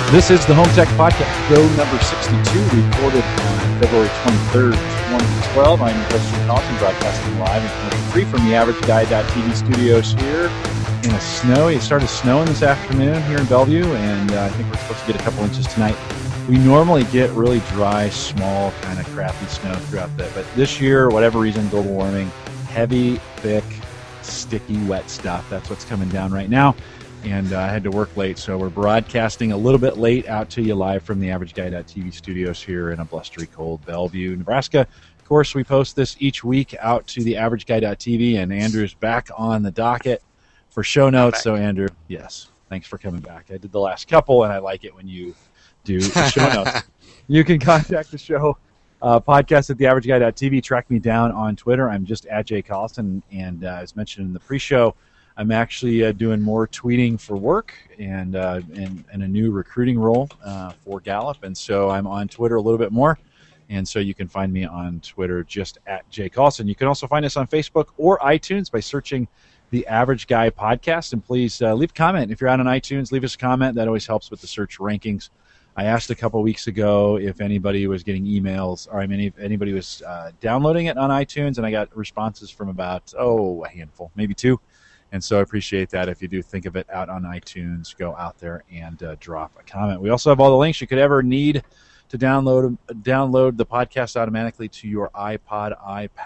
This is the Home Tech Podcast, show number 62, recorded on February 23rd, 2012. I'm your host, Jim Carlson, broadcasting live and commercial-free from the AverageGuy.tv studios here in a snowy. It started snowing this afternoon here in Bellevue, and I think we're supposed to get a couple inches tonight. We normally get really dry, small, kind of crappy snow throughout but this year, whatever reason, global warming, heavy, thick, sticky, wet stuff. That's what's coming down right now. And I had to work late, so we're broadcasting a little bit late out to you live from the AverageGuy.tv studios here in a blustery, cold Bellevue, Nebraska. Of course, we post this each week out to the AverageGuy.tv, and Andrew's back on the docket for show notes. So, Andrew, yes, thanks for coming back. I did the last couple, and I like it when you do the show notes. You can contact the show podcast at the AverageGuy.tv. Track me down on Twitter. I'm just at Jay Collison, and as mentioned in the pre-show, I'm actually doing more tweeting for work and in a new recruiting role for Gallup, and so I'm on Twitter a little bit more, and so you can find me on Twitter just at Jay Collison. You can also find us on Facebook or iTunes by searching the Average Guy Podcast, and please leave a comment. If you're out on iTunes, leave us a comment. That always helps with the search rankings. I asked a couple weeks ago if anybody was getting emails, or if anybody was downloading it on iTunes, and I got responses from about, a handful, maybe two. And so I appreciate that. If you do think of it out on iTunes, go out there and drop a comment. We also have all the links you could ever need to download the podcast automatically to your iPod,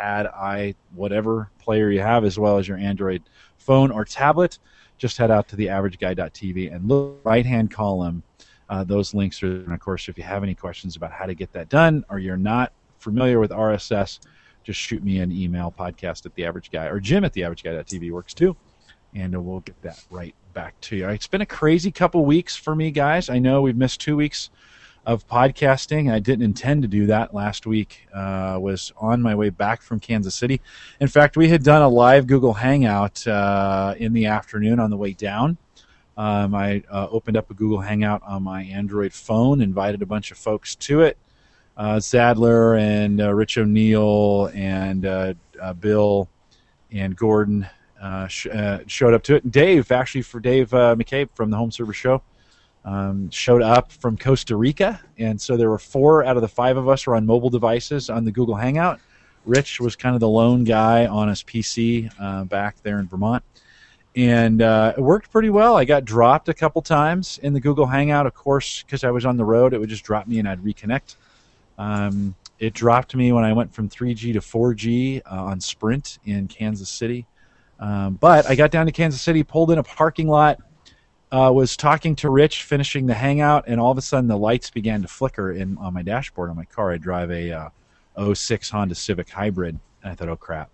iPad, whatever player you have, as well as your Android phone or tablet. Just head out to the AverageGuy.tv and look at the right-hand column. Those links are, and of course, if you have any questions about how to get that done, or you're not familiar with RSS, just shoot me an email, podcast at the Average Guy, or Jim at the AverageGuy.tv works too. And we'll get that right back to you. It's been a crazy couple weeks for me, guys. I know we've missed 2 weeks of podcasting. I didn't intend to do that last week. Was on my way back from Kansas City. In fact, we had done a live Google Hangout in the afternoon on the way down. I opened up a Google Hangout on my Android phone, invited a bunch of folks to it. Sadler and Rich O'Neill and Bill and Gordon showed up to it. Dave, actually, for Dave McCabe from the Home Server Show, showed up from Costa Rica, and so there were 4 out of the 5 of us were on mobile devices on the Google Hangout. Rich was kind of the lone guy on his PC back there in Vermont, and it worked pretty well. I got dropped a couple times in the Google Hangout, of course, because I was on the road. It would just drop me and I'd reconnect. It dropped me when I went from 3G to 4G on Sprint in Kansas City. But I got down to Kansas City, pulled in a parking lot, was talking to Rich, finishing the hangout, and all of a sudden the lights began to flicker on my dashboard on my car. I drive a 06 Honda Civic Hybrid, and I thought, oh, crap.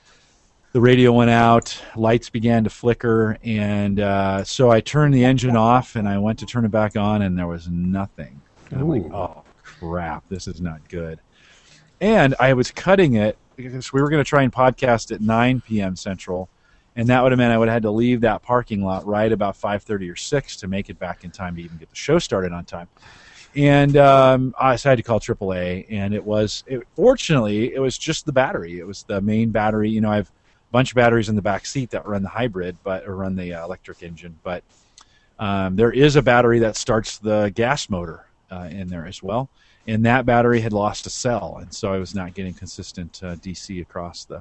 The radio went out, lights began to flicker, and so I turned the engine off, and I went to turn it back on, and there was nothing. And I'm like, oh, crap, this is not good. And I was cutting it because we were going to try and podcast at 9 p.m. Central, and that would have meant I would have had to leave that parking lot right about 5:30 or 6 to make it back in time to even get the show started on time. And I had to call AAA, and fortunately, it was just the battery. It was the main battery. You know, I have a bunch of batteries in the back seat that run the hybrid, or run the electric engine, but there is a battery that starts the gas motor in there as well. And that battery had lost a cell, and so I was not getting consistent DC across the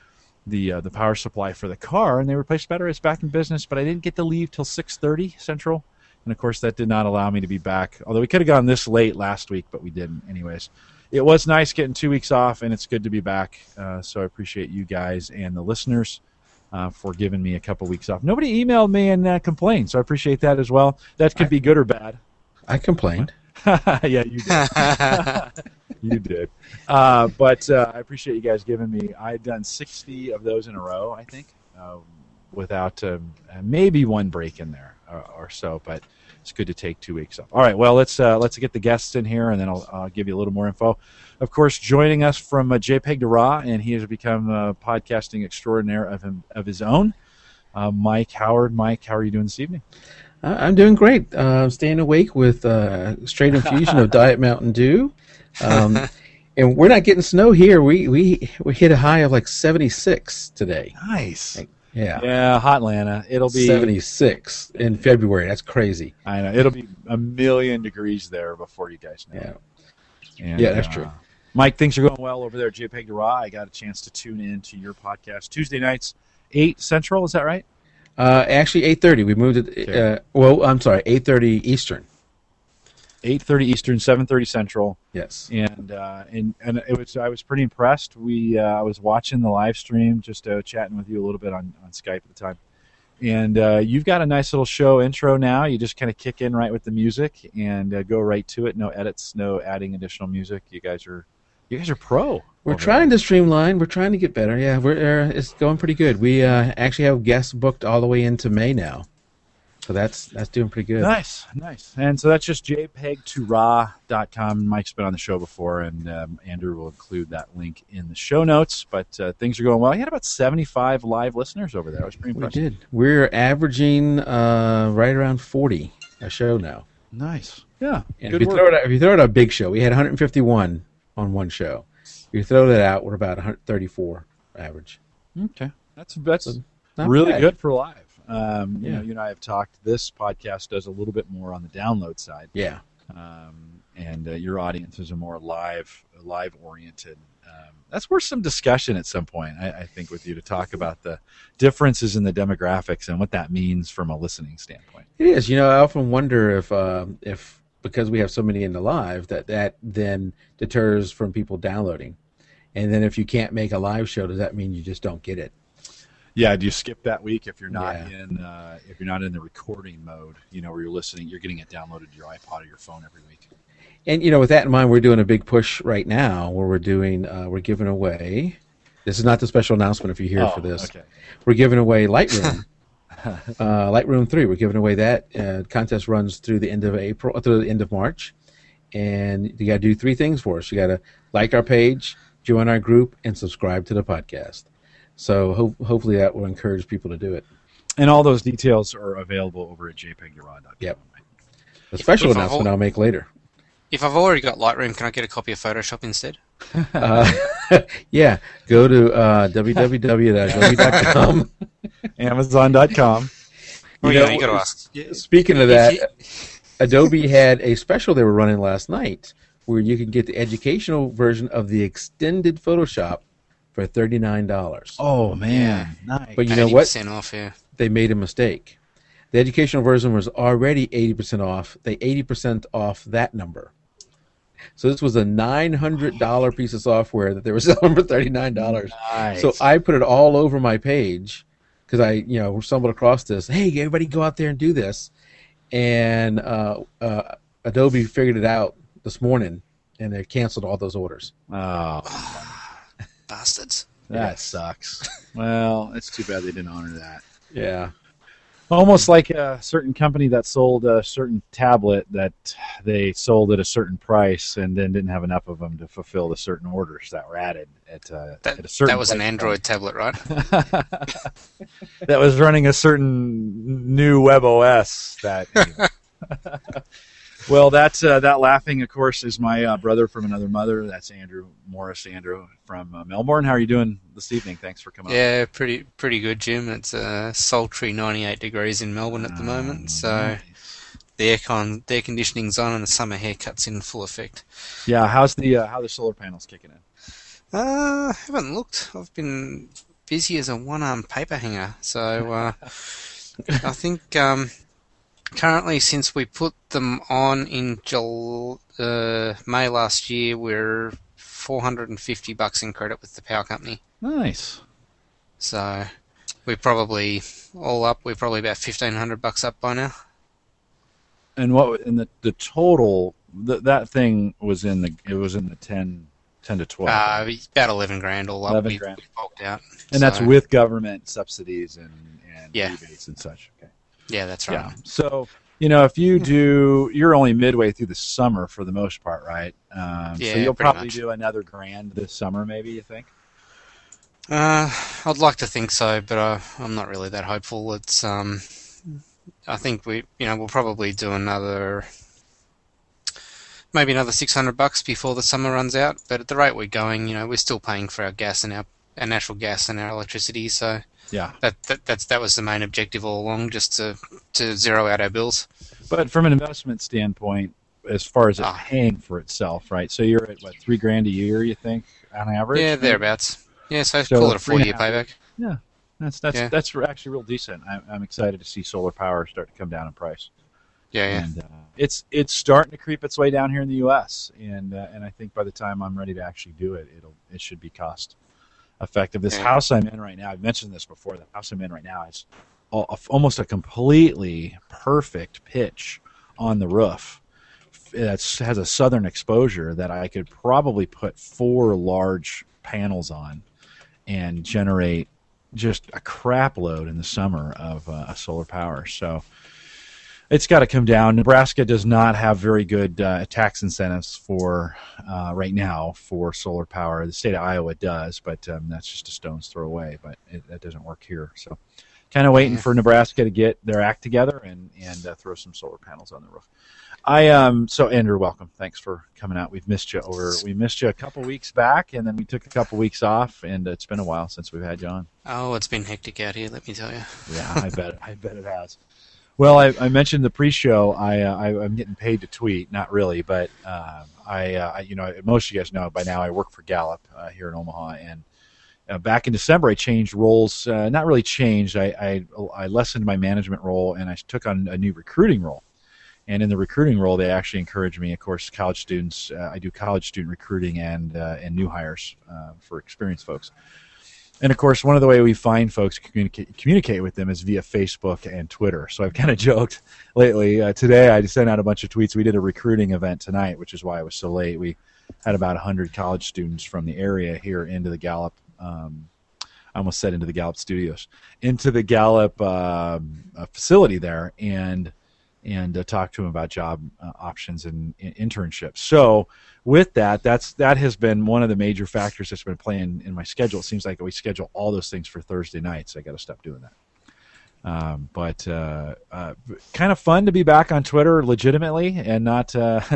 power supply for the car. And they replaced the battery. It's back in business, but I didn't get to leave till 6:30 Central, and of course that did not allow me to be back. Although we could have gone this late last week, but we didn't. Anyways, it was nice getting 2 weeks off, and it's good to be back. So I appreciate you guys and the listeners for giving me a couple weeks off. Nobody emailed me and complained, so I appreciate that as well. That could be good or bad. I complained. Yeah, you did. You did. But I appreciate you guys giving me. I had done 60 of those in a row, I think, without maybe one break in there or so. But it's good to take 2 weeks off. All right, well, let's get the guests in here, and then I'll give you a little more info. Of course, joining us from JPEG to RAW, and he has become a podcasting extraordinaire of his own, Mike Howard. Mike, how are you doing this evening? I'm doing great. Staying awake with straight infusion of Diet Mountain Dew. And we're not getting snow here. We hit a high of like 76 today. Nice. Yeah, hot Atlanta. It'll be 76 in February. That's crazy. I know. It'll be a million degrees there before you guys know. And, that's true. Mike, things are going well over there at JPEG to Raw. I got a chance to tune in to your podcast Tuesday nights, 8 Central. Is that right? Actually, 8:30. We moved it. Okay. I'm sorry, 8:30 Eastern. 8:30 Eastern, 7:30 Central. Yes. And it was. I was pretty impressed. I was watching the live stream, just chatting with you a little bit on Skype at the time. And you've got a nice little show intro now. You just kind of kick in right with the music and go right to it. No edits, no adding additional music. You guys are pro. We're trying to streamline. We're trying to get better. Yeah, it's going pretty good. We actually have guests booked all the way into May now. So that's doing pretty good. Nice. And so that's just jpeg2raw.com. Mike's been on the show before, and Andrew will include that link in the show notes. But things are going well. He had about 75 live listeners over there. I was pretty impressed. We did. We're averaging right around 40 a show now. Nice. Yeah. And if you throw it out a big show, we had 151 on one show. If you throw that out, we're about 134 average. Okay. That's really bad. good for live. You know, you and I have talked. This podcast does a little bit more on the download side. Yeah. And your audiences are more live oriented. That's worth some discussion at some point, I think, with you to talk about the differences in the demographics and what that means from a listening standpoint. It is. You know, I often wonder if because we have so many in the live that then deters from people downloading, and then if you can't make a live show, does that mean you just don't get it? Yeah, do you skip that week if you're not in the recording mode? You know, where you're listening, you're getting it downloaded to your iPod or your phone every week. And you know, with that in mind, we're doing a big push right now where we're giving away. This is not the special announcement if you're here for this. Okay. We're giving away Lightroom, Lightroom 3. We're giving away that. Contest runs through the end of April, through the end of March, and you got to do 3 things for us. You got to like our page, join our group, and subscribe to the podcast. So hopefully that will encourage people to do it. And all those details are available over at jpeg2raw.com. Yep. The special announcement I'll make later. If I've already got Lightroom, can I get a copy of Photoshop instead? Yeah. Go to www.adobe.com. Amazon.com. You got to ask. Speaking of that, Adobe had a special they were running last night where you can get the educational version of the extended Photoshop for $39. Oh, man. Nice. But you know what? 80% off, yeah. They made a mistake. The educational version was already 80% off. They 80% off that number. So this was a $900 piece of software that they were selling for $39. Nice. So I put it all over my page because I stumbled across this. Hey, everybody go out there and do this. And Adobe figured it out this morning, and they canceled all those orders. Oh, bastards. That sucks. Well, it's too bad they didn't honor that. Yeah. Almost like a certain company that sold a certain tablet that they sold at a certain price and then didn't have enough of them to fulfill the certain orders that were added at a certain. That was an Android tablet, right? That was running a certain new web OS. That. Anyway. Well, that laughing, of course, is my brother from another mother. That's Andrew Morris. Andrew from Melbourne. How are you doing this evening? Thanks for coming on. Yeah, pretty good, Jim. It's a sultry 98 degrees in Melbourne at the moment, so nice. The air conditioning's on and the summer haircut's in full effect. Yeah, how the solar panels kicking in? I haven't looked. I've been busy as a one-arm paper hanger, so I think. Currently, since we put them on in May last year, we're $450 in credit with the power company. Nice. So we're probably about $1,500 up by now. And the total that thing was in the 10 to 12. About 11 grand all up. 11 grand. We bulked out. And that's with government subsidies and rebates and such. Okay. Yeah, that's right. Yeah. So, if you're only midway through the summer for the most part, right? So you'll probably do another grand this summer, maybe, you think? I'd like to think so, but I'm not really that hopeful. It's I think we'll probably do maybe another $600 before the summer runs out. But at the rate we're going, we're still paying for our gas and our natural gas and our electricity, so Yeah. That was the main objective all along, just to zero out our bills. But from an investment standpoint, as far as it Ah. paying for itself, right? So you're at what, $3,000 a year, you think, on average? Yeah, maybe? thereabouts. Yeah, so So call it a 4-year 3.5 payback. Yeah, that's Yeah. actually real decent. I'm excited to see solar power start to come down in price. Yeah. And it's starting to creep its way down here in the U.S. And I think by the time I'm ready to actually do it, it should be cost effective. This Yeah. house I'm in right now, I've mentioned this before. The house I'm in right now is almost a completely perfect pitch on the roof. It has a southern exposure that I could probably put 4 large panels on and generate just a crap load in the summer of solar power. So it's got to come down. Nebraska does not have very good tax incentives for right now for solar power. The state of Iowa does, but that's just a stone's throw away. But that doesn't work here. So kind of waiting for Nebraska to get their act together and throw some solar panels on the roof. So Andrew, welcome. Thanks for coming out. We missed you a couple weeks back, and then we took a couple weeks off, and it's been a while since we've had you on. Oh, it's been hectic out here, let me tell you. Yeah, I bet it has. Well, I mentioned the pre-show. I'm getting paid to tweet, not really, but most of you guys know by now I work for Gallup here in Omaha, and back in December I changed roles. Not really changed. I lessened my management role, and I took on a new recruiting role. And in the recruiting role, they actually encourage me, of course, college students. I do college student recruiting and new hires for experienced folks. And, of course, one of the way we find folks to communicate with them is via Facebook and Twitter. So I've kind of joked lately. Today I just sent out a bunch of tweets. We did a recruiting event tonight, which is why I was so late. We had about 100 college students from the area here into the Gallup I almost said into the Gallup studios, into the Gallup facility there, and talk to them about job options and internships. So with that has been one of the major factors that's been playing in my schedule. It seems like we schedule all those things for Thursday nights. I got to stop doing that. But kind of fun to be back on Twitter legitimately and not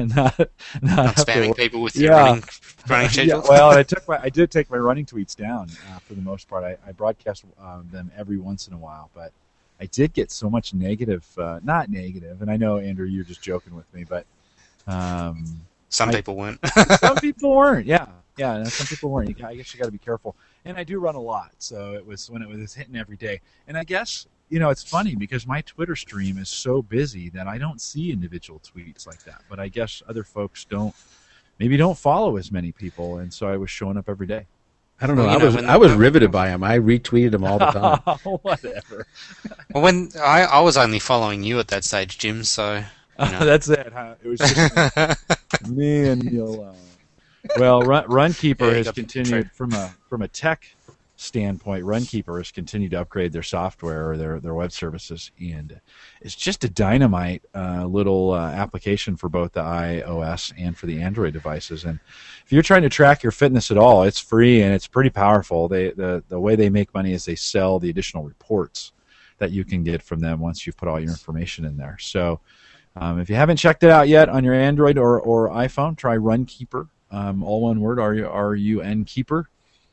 spamming people with your running schedule. Yeah, well, I did take my running tweets down for the most part. I broadcast them every once in a while, but I did get so much negative, not negative, and I know, Andrew, you're just joking with me, but some people weren't. Some people weren't, yeah, some people weren't. I guess you got to be careful. And I do run a lot, so it was when it was hitting every day. And I guess, it's funny because my Twitter stream is so busy that I don't see individual tweets like that. But I guess other folks don't follow as many people, and so I was showing up every day. I don't know. I was riveted by him. I retweeted him all the time. Whatever. Well, when I was only following you at that stage, Jim. So that's it. Huh? It was just me and Neil. Well, Runkeeper has continued from a tech standpoint. Runkeeper has continued to upgrade their software or their web services, and it's just a dynamite little application for both the iOS and for the Android devices. And if you're trying to track your fitness at all, it's free and it's pretty powerful. The way they make money is they sell the additional reports that you can get from them once you've put all your information in there. So if you haven't checked it out yet on your Android or iPhone, try Runkeeper. All one word, RUN Keeper.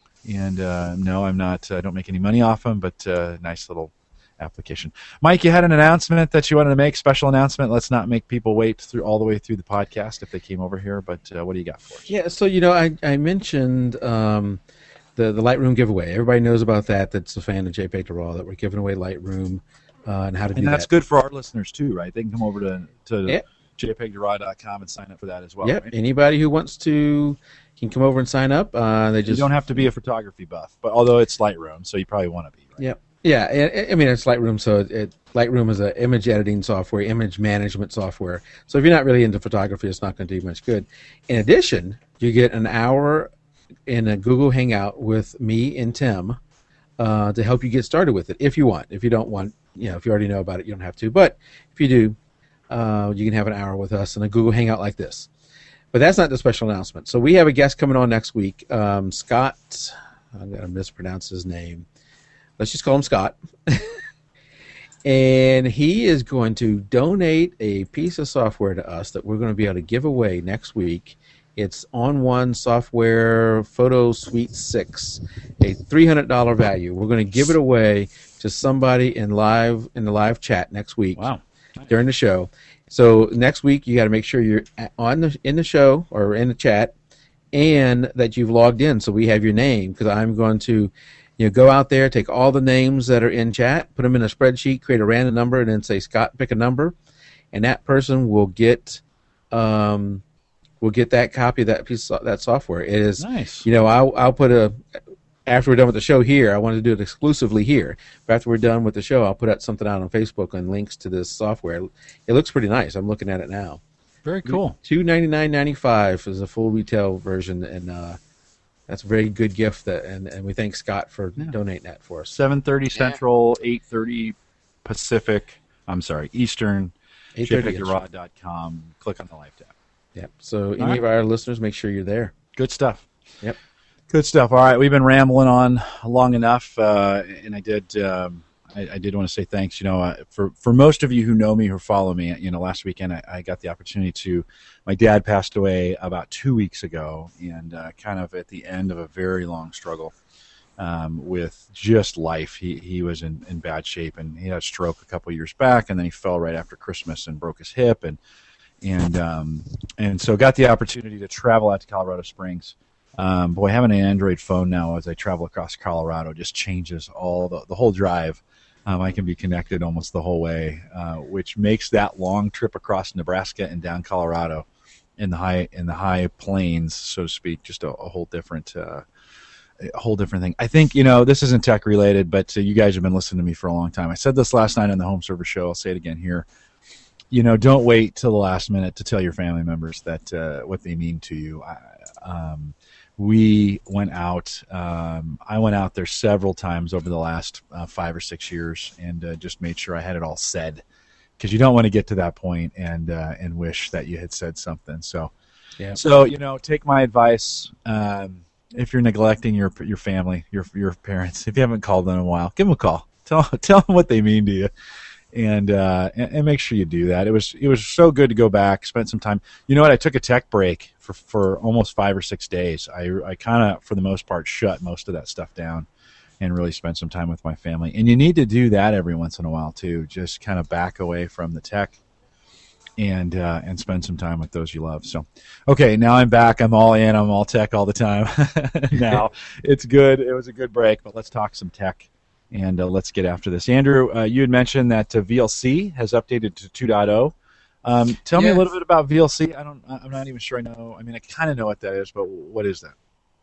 And no, I'm not. I don't make any money off them, but nice little application. Mike, you had an announcement that you wanted to make, special announcement. Let's not make people wait all the way through the podcast if they came over here, but what do you got for us? Yeah, so, I mentioned the Lightroom giveaway. Everybody knows about that. That's a fan of JPEG to RAW, that we're giving away Lightroom and how to do that. And that's good for our listeners, too, right? They can come over to jpeg2raw.com and sign up for that as well. Yep, right? Anybody who wants to can come over and sign up. You don't have to be a photography buff, but although it's Lightroom, so you probably want to be, right? Yep. Yeah, I mean, it's Lightroom, so Lightroom is an image editing software, image management software. So if you're not really into photography, it's not going to do you much good. In addition, you get an hour in a Google Hangout with me and Tim to help you get started with it, if you want. If you don't want, if you already know about it, you don't have to. But if you do, you can have an hour with us in a Google Hangout like this. But that's not the special announcement. So we have a guest coming on next week, Scott. I'm going to mispronounce his name. Let's just call him Scott. And he is going to donate a piece of software to us that we're going to be able to give away next week. It's On One Software Photo Suite 6, a $300 value. We're going to give it away to somebody in the live chat next week. Wow. During the show. So next week you got to make sure you're in the show or in the chat, and that you've logged in, so we have your name, because I'm going to go out there, take all the names that are in chat, put them in a spreadsheet, create a random number, and then say, Scott, pick a number, and that person will get that copy of that piece of that software. It is nice. I'll put after we're done with the show here, I want to do it exclusively here. But after we're done with the show, I'll put out something out on Facebook and links to this software. It looks pretty nice. I'm looking at it now. Very cool. $299.95 is a full retail version, and that's a very good gift. And we thank Scott for donating that for us. 7:30 Central, 8:30 Pacific. I'm sorry, Eastern. JPEGRaw.com. Click on the live tab. Yep. So any of our listeners, make sure you're there. Good stuff. Yep. Good stuff. All right, we've been rambling on long enough, and I did want to say thanks. For most of you who know me, who follow me, last weekend I got the opportunity my dad passed away about 2 weeks ago, and kind of at the end of a very long struggle with just life. He was in bad shape, and he had a stroke a couple years back, and then he fell right after Christmas and broke his hip, and so got the opportunity to travel out to Colorado Springs. Boy, having an Android phone now as I travel across Colorado just changes all the whole drive. I can be connected almost the whole way, which makes that long trip across Nebraska and down Colorado in the high plains, so to speak, just a whole different thing. I think this isn't tech related, but you guys have been listening to me for a long time. I said this last night on the Home Server Show. I'll say it again here. Don't wait till the last minute to tell your family members that what they mean to you. We went out. I went out there several times over the last 5 or 6 years, and just made sure I had it all said, because you don't want to get to that point and wish that you had said something. So, yeah. So take my advice. If you're neglecting your family, your parents, if you haven't called them in a while, give them a call. Tell them what they mean to you. And make sure you do that. It was so good to go back, spend some time. You know what? I took a tech break for almost 5 or 6 days. I kind of, for the most part, shut most of that stuff down and really spent some time with my family. And you need to do that every once in a while too. Just kind of back away from the tech and spend some time with those you love. So, okay, now I'm back. I'm all in. I'm all tech all the time. Now it's good. It was a good break, but let's talk some tech. And let's get after this. Andrew, you had mentioned that VLC has updated to 2.0. Tell me a little bit about VLC. I'm not even sure I know. I mean, I kind of know what that is, but what is that?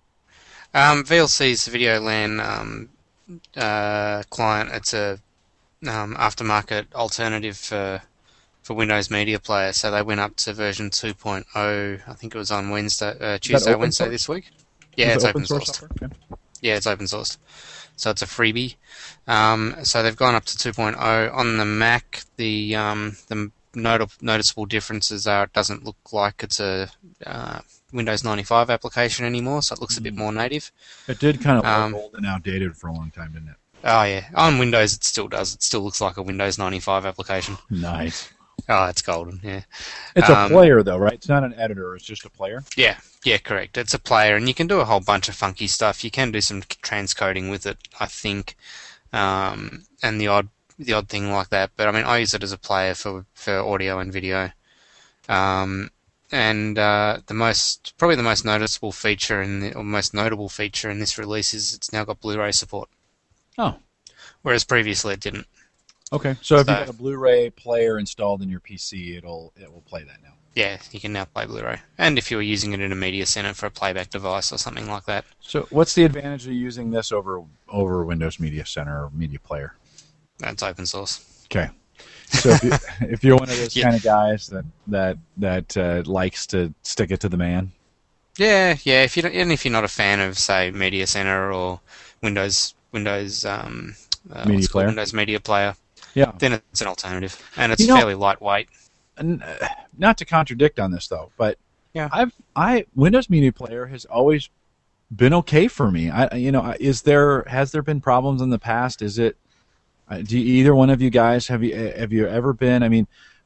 VLC is the Video LAN client. It's a aftermarket alternative for Windows Media Player. So they went up to version 2.0. I think it was on Tuesday, Wednesday this week. Yeah, it's open sourced. Okay. Yeah, it's open sourced. So it's a freebie. So they've gone up to 2.0. On the Mac, the noticeable differences are it doesn't look like it's a Windows 95 application anymore, so it looks a bit more native. It did kind of look old and outdated for a long time, didn't it? Oh, yeah. On Windows, it still does. It still looks like a Windows 95 application. Nice. Oh, it's golden, yeah. It's a player, though, right? It's not an editor. It's just a player? Yeah, correct. It's a player, and you can do a whole bunch of funky stuff. You can do some transcoding with it, I think, and the odd thing like that. But, I mean, I use it as a player for audio and video. And probably the most noticeable feature most notable feature in this release is it's now got Blu-ray support. Oh. Whereas previously it didn't. Okay, so if you got a Blu-ray player installed in your PC, it will play that now. Yeah, you can now play Blu-ray. And if you were using it in a media center for a playback device or something like that. So what's the advantage of using this over Windows Media Center or Media Player? That's open source. Okay. So if you're one of those kind of guys that likes to stick it to the man. Yeah. If you're not a fan of, say, Media Center or Windows Media Player. Windows Media Player. Yeah. Then it's an alternative, and it's fairly lightweight. Not to contradict on this though, but yeah, Windows Media Player has always been okay for me. Has there been problems in the past? Is it? Do either one of you guys have you ever been? I mean,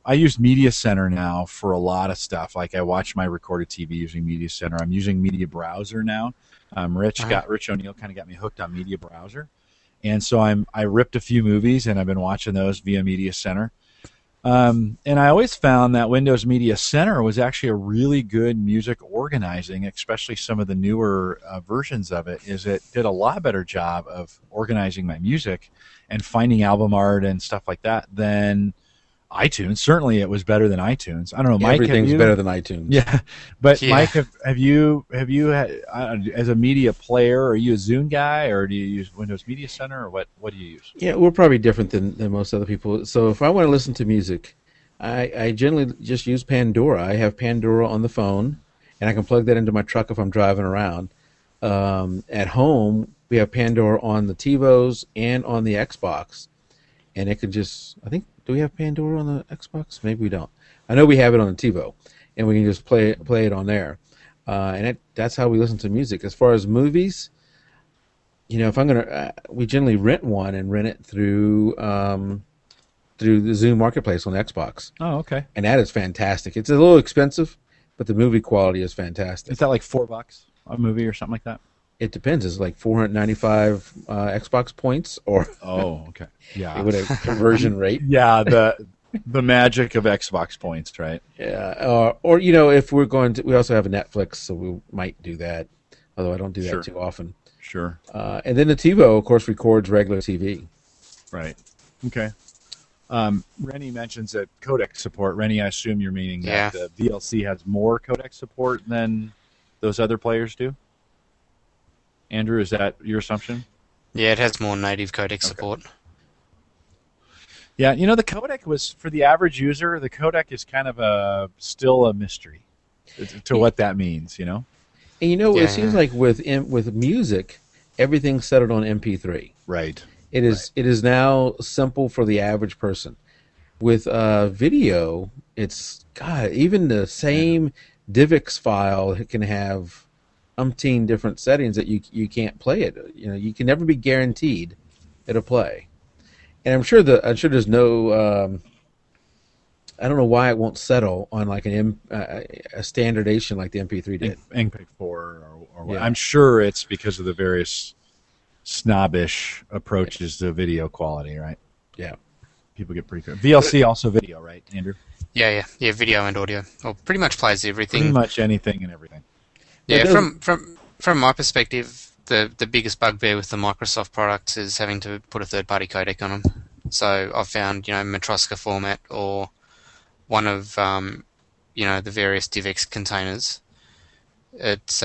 I use Media Center now for a lot of stuff. Like I watch my recorded TV using Media Center. I'm using Media Browser now. Rich O'Neill kind of got me hooked on Media Browser, and so I ripped a few movies and I've been watching those via Media Center. And I always found that Windows Media Center was actually a really good music organizing, especially some of the newer versions of it. It did a lot better job of organizing my music and finding album art and stuff like that than iTunes. Certainly, it was better than iTunes. I don't know, Mike. Everything's better than iTunes. Yeah, but yeah. Mike, have you as a media player, are you a Zune guy, or do you use Windows Media Center, or what do you use? Yeah, we're probably different than most other people. So if I want to listen to music, I generally just use Pandora. I have Pandora on the phone, and I can plug that into my truck if I'm driving around. At home, we have Pandora on the TiVos and on the Xbox, and it can just, I think, do we have Pandora on the Xbox? Maybe we don't. I know we have it on the TiVo, and we can just play it on there. And that's how we listen to music. As far as movies, if I'm gonna, we generally rent one and rent it through the Zune Marketplace on Xbox. Oh, okay. And that is fantastic. It's a little expensive, but the movie quality is fantastic. Is that like $4 a movie or something like that? It depends. It's like 495 Xbox points, or okay, yeah, with a conversion rate. Yeah, the magic of Xbox points, right? Yeah, or if we're going to, we also have a Netflix, so we might do that. Although I don't do that too often. Sure. And then the TiVo, of course, records regular TV. Right. Okay. Rennie mentions that codec support. Rennie, I assume you're meaning that the VLC has more codec support than those other players do? Andrew, is that your assumption? Yeah, it has more native codec support. Yeah, the codec was, for the average user, the codec is kind of still a mystery to what that means, And it seems like with music, everything's settled on MP3. Right. It is now simple for the average person. With video, it's, God, even the same DivX file can have umpteen different settings that you can't play it. You can never be guaranteed it'll play. And I'm sure there's no I don't know why it won't settle on like a standardization like the MP3 did. MPEG-4 or what. I'm sure it's because of the various snobbish approaches to video quality, right? Yeah. People get pretty good. VLC also video, right, Andrew? Yeah, video and audio. Well, pretty much plays everything. Pretty much anything and everything. Yeah, from my perspective, the biggest bugbear with the Microsoft products is having to put a third-party codec on them. So I've found, Matroska format or one of, the various DivX containers. It's,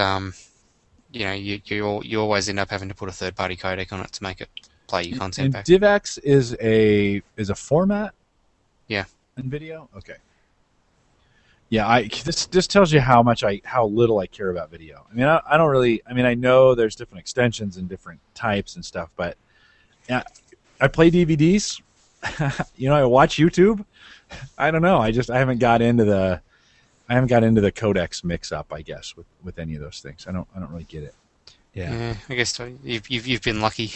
you always end up having to put a third-party codec on it to make it play your content back. DivX is a format. Yeah. In video. Okay. Yeah, this tells you how little I care about video. I mean, I don't really. I mean, I know there's different extensions and different types and stuff, but I play DVDs. I watch YouTube. I don't know. I haven't got into the codecs mix up, I guess, with any of those things. I don't really get it. Yeah, I guess you've been lucky.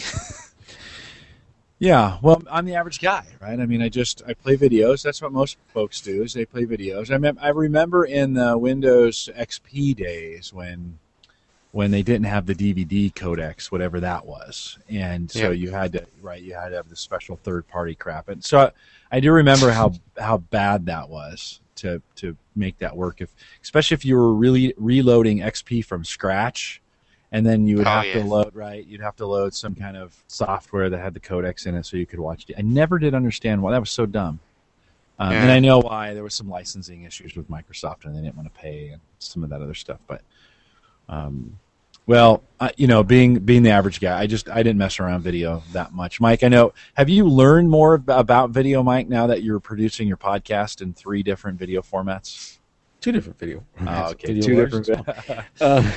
Yeah, well, I'm the average guy, right? I mean, I play videos. That's what most folks do, is they play videos. I remember in the Windows XP days when they didn't have the DVD codecs, whatever that was, and so you had to have the special third-party crap. And so I do remember how bad that was to make that work, especially if you were really reloading XP from scratch. And then you would have to load, right? You'd have to load some kind of software that had the codecs in it so you could watch it. I never did understand why. That was so dumb. And I know why. There was some licensing issues with Microsoft, and they didn't want to pay and some of that other stuff. But, being the average guy, I didn't mess around video that much. Mike, I know. Have you learned more about video, Mike, now that you're producing your podcast in 3 different video formats? 2 different video formats. Oh, okay. 2 different.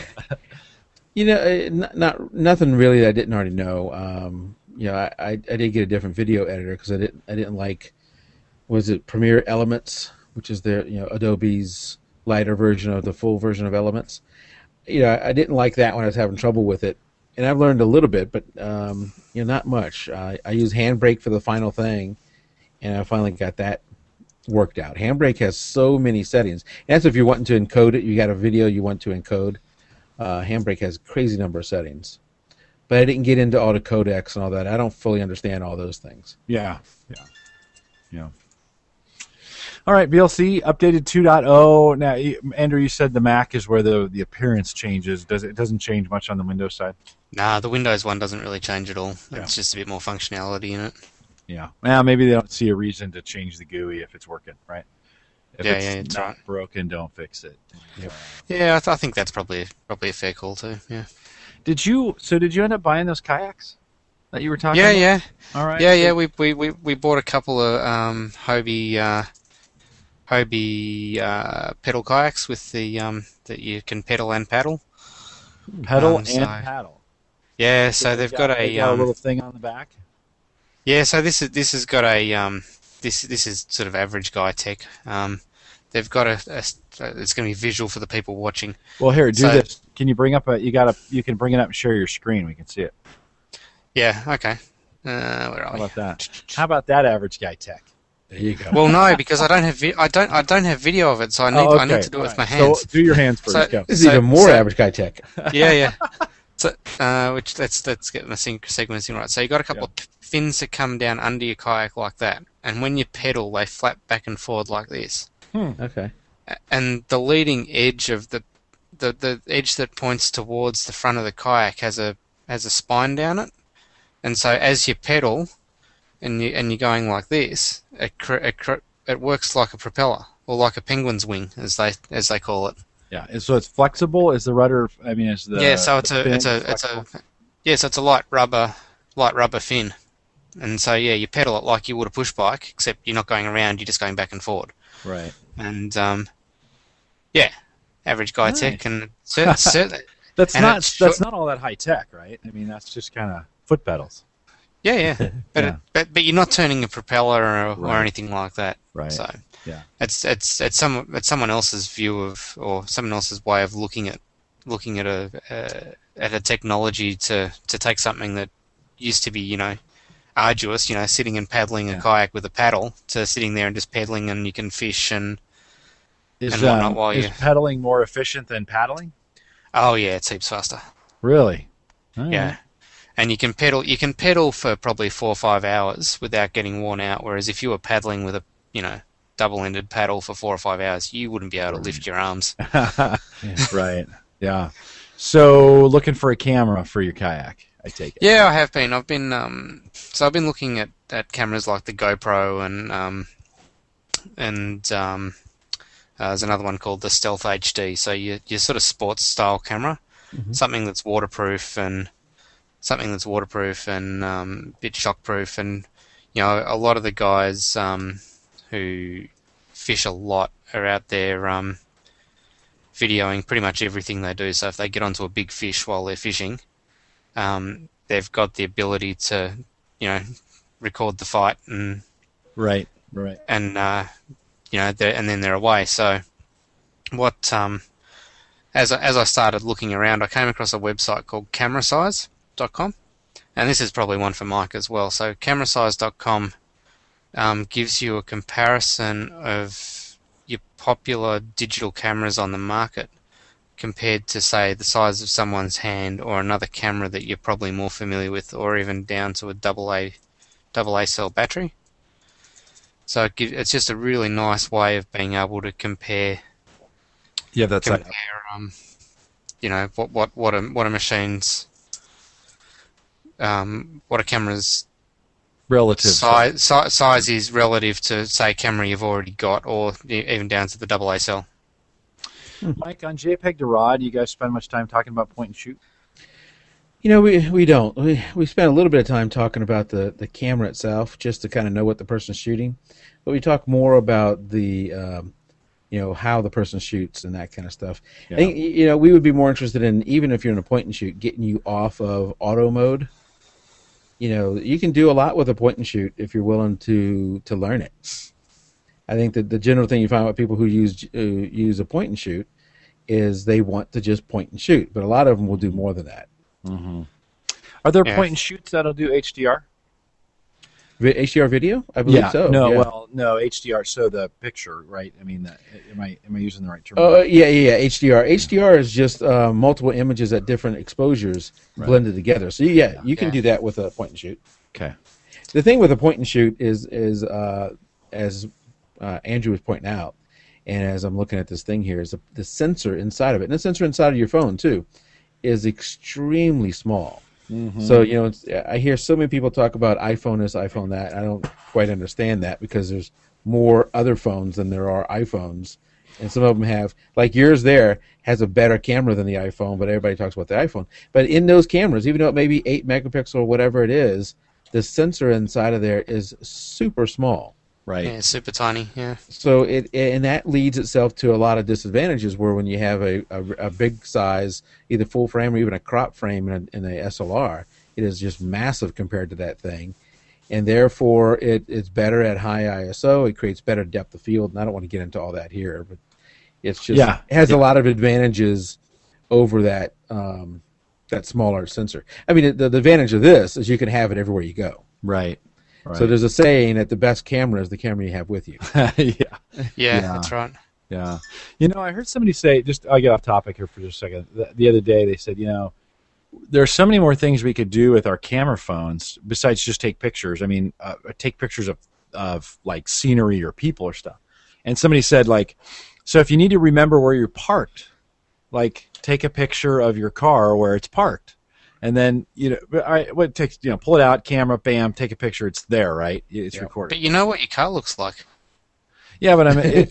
Nothing really that I didn't already know. I did get a different video editor because I didn't like, was it Premiere Elements, which is Adobe's lighter version of the full version of Elements. I didn't like that when I was having trouble with it, and I've learned a little bit, but not much. I use Handbrake for the final thing, and I finally got that worked out. Handbrake has so many settings. And that's if you're wanting to encode it. You got a video you want to encode. Handbrake has a crazy number of settings. But I didn't get into all the codecs and all that. I don't fully understand all those things. Yeah. All right, VLC updated 2.0. Now, Andrew, you said the Mac is where the appearance changes. It doesn't change much on the Windows side? Nah, the Windows one doesn't really change at all. It's just a bit more functionality in it. Yeah. Well, maybe they don't see a reason to change the GUI if it's working, right? If it's not broken, don't fix it. Yep. Yeah, I think that's probably a fair call too. Yeah. Did you end up buying those kayaks that you were talking about? Yeah. All right. Yeah. We bought a couple of Hobie pedal kayaks with the that you can pedal and paddle. Paddle. Yeah, so they've got a little thing on the back. Yeah, so this has got a this is sort of average guy tech. They've got it's going to be visual for the people watching. Well, here, do this. Can you bring up you can bring it up and share your screen. We can see it. Yeah. Okay. Where are How we? about that? How about that, average guy tech? There you go. Well, no, because I don't have I don't have video of it, so I need to do it with my hands. So do your hands first. So- Go. This is even more average guy tech. Yeah. So, let's get my sequencing right. So you got a couple of fins that come down under your kayak like that, and when you pedal, they flap back and forward like this. Okay. And the leading edge of the edge that points towards the front of the kayak has a spine down it, and so as you pedal, and you're going like this, it works like a propeller or like a penguin's wing, as they call it. Yeah, and so it's flexible. Is the rudder? I mean, is the So it's a light rubber fin, and so you pedal it like you would a push bike, except you're not going around, you're just going back and forward. Right. And average guy tech, and certainly That's not all that high tech, right? I mean, that's just kind of foot pedals. Yeah. But you're not turning a propeller or Right. anything like that. Right. So Yeah. it's someone else's view of, or someone else's way of looking at a technology to take something that used to be arduous, sitting and paddling a kayak with a paddle, to sitting there and just pedaling, and you can fish and whatnot while is pedaling more efficient than paddling? Oh yeah, it's heaps faster. Really? All right. Yeah. And you can pedal for probably 4 or 5 hours without getting worn out. Whereas if you were paddling with a double-ended paddle for 4 or 5 hours, you wouldn't be able to lift your arms. Right. Yeah. So looking for a camera for your kayak, I take it. Yeah, I have been. I've been looking at cameras like the GoPro and there's another one called the Stealth HD. So your sort of sports style camera, something that's waterproof and bit shockproof, and a lot of the guys who fish a lot are out there videoing pretty much everything they do. So if they get onto a big fish while they're fishing, they've got the ability to record the fight and Right. and and then they're away. So what as I started looking around, I came across a website called camerasize.com, and this is probably one for Mike as well. So camerasize.com gives you a comparison of your popular digital cameras on the market compared to, say, the size of someone's hand or another camera that you're probably more familiar with, or even down to a AA cell battery. So it's just a really nice way of being able to compare. Yeah, that's what a machine's what a camera's relative size is relative to, say, a camera you've already got, or even down to the AA cell. Mike, on JPEG to RAW, do you guys spend much time talking about point and shoot? We don't. We spend a little bit of time talking about the camera itself, just to kind of know what the person's shooting, but we talk more about the how the person shoots and that kind of stuff. Yeah. I think we would be more interested in, even if you're in a point and shoot, getting you off of auto mode. You can do a lot with a point and shoot if you're willing to learn it. I think that the general thing you find with people who use a point and shoot is they want to just point and shoot, but a lot of them will do more than that. Mm-hmm. Are there point and shoots that'll do HDR? HDR video? I believe so. No, yeah. well, no HDR. So the picture, right? I mean, am I using the right term? Yeah. HDR. HDR is just multiple images at different exposures blended together. So you can do that with a point and shoot. Okay. The thing with a point and shoot is as Andrew was pointing out, and as I'm looking at this thing here, is the sensor inside of it, and the sensor inside of your phone too, is extremely small. Mm-hmm. So I hear so many people talk about iPhone this, iPhone that. I don't quite understand that because there's more other phones than there are iPhones, and some of them have, like yours there has a better camera than the iPhone, but everybody talks about the iPhone. But in those cameras, even though it may be 8 megapixel or whatever it is, the sensor inside of there is super small. Right. Yeah, super tiny. Yeah. So and that leads itself to a lot of disadvantages. Where when you have a big size, either full frame or even a crop frame in a SLR, it is just massive compared to that thing, and therefore it's better at high ISO. It creates better depth of field. And I don't want to get into all that here, but it's just it has a lot of advantages over that that smaller sensor. I mean, the advantage of this is you can have it everywhere you go. Right. Right. So there's a saying that the best camera is the camera you have with you. Yeah, that's right. Yeah. I heard somebody say, I'll get off topic here for just a second. The other day they said, there are so many more things we could do with our camera phones besides just take pictures. I mean, take pictures of like scenery or people or stuff. And somebody said, like, so if you need to remember where you're parked, like take a picture of your car where it's parked. And then, what it takes, pull it out, camera, bam, take a picture. It's there, right? It's recorded. But you know what your car looks like. Yeah, but I mean,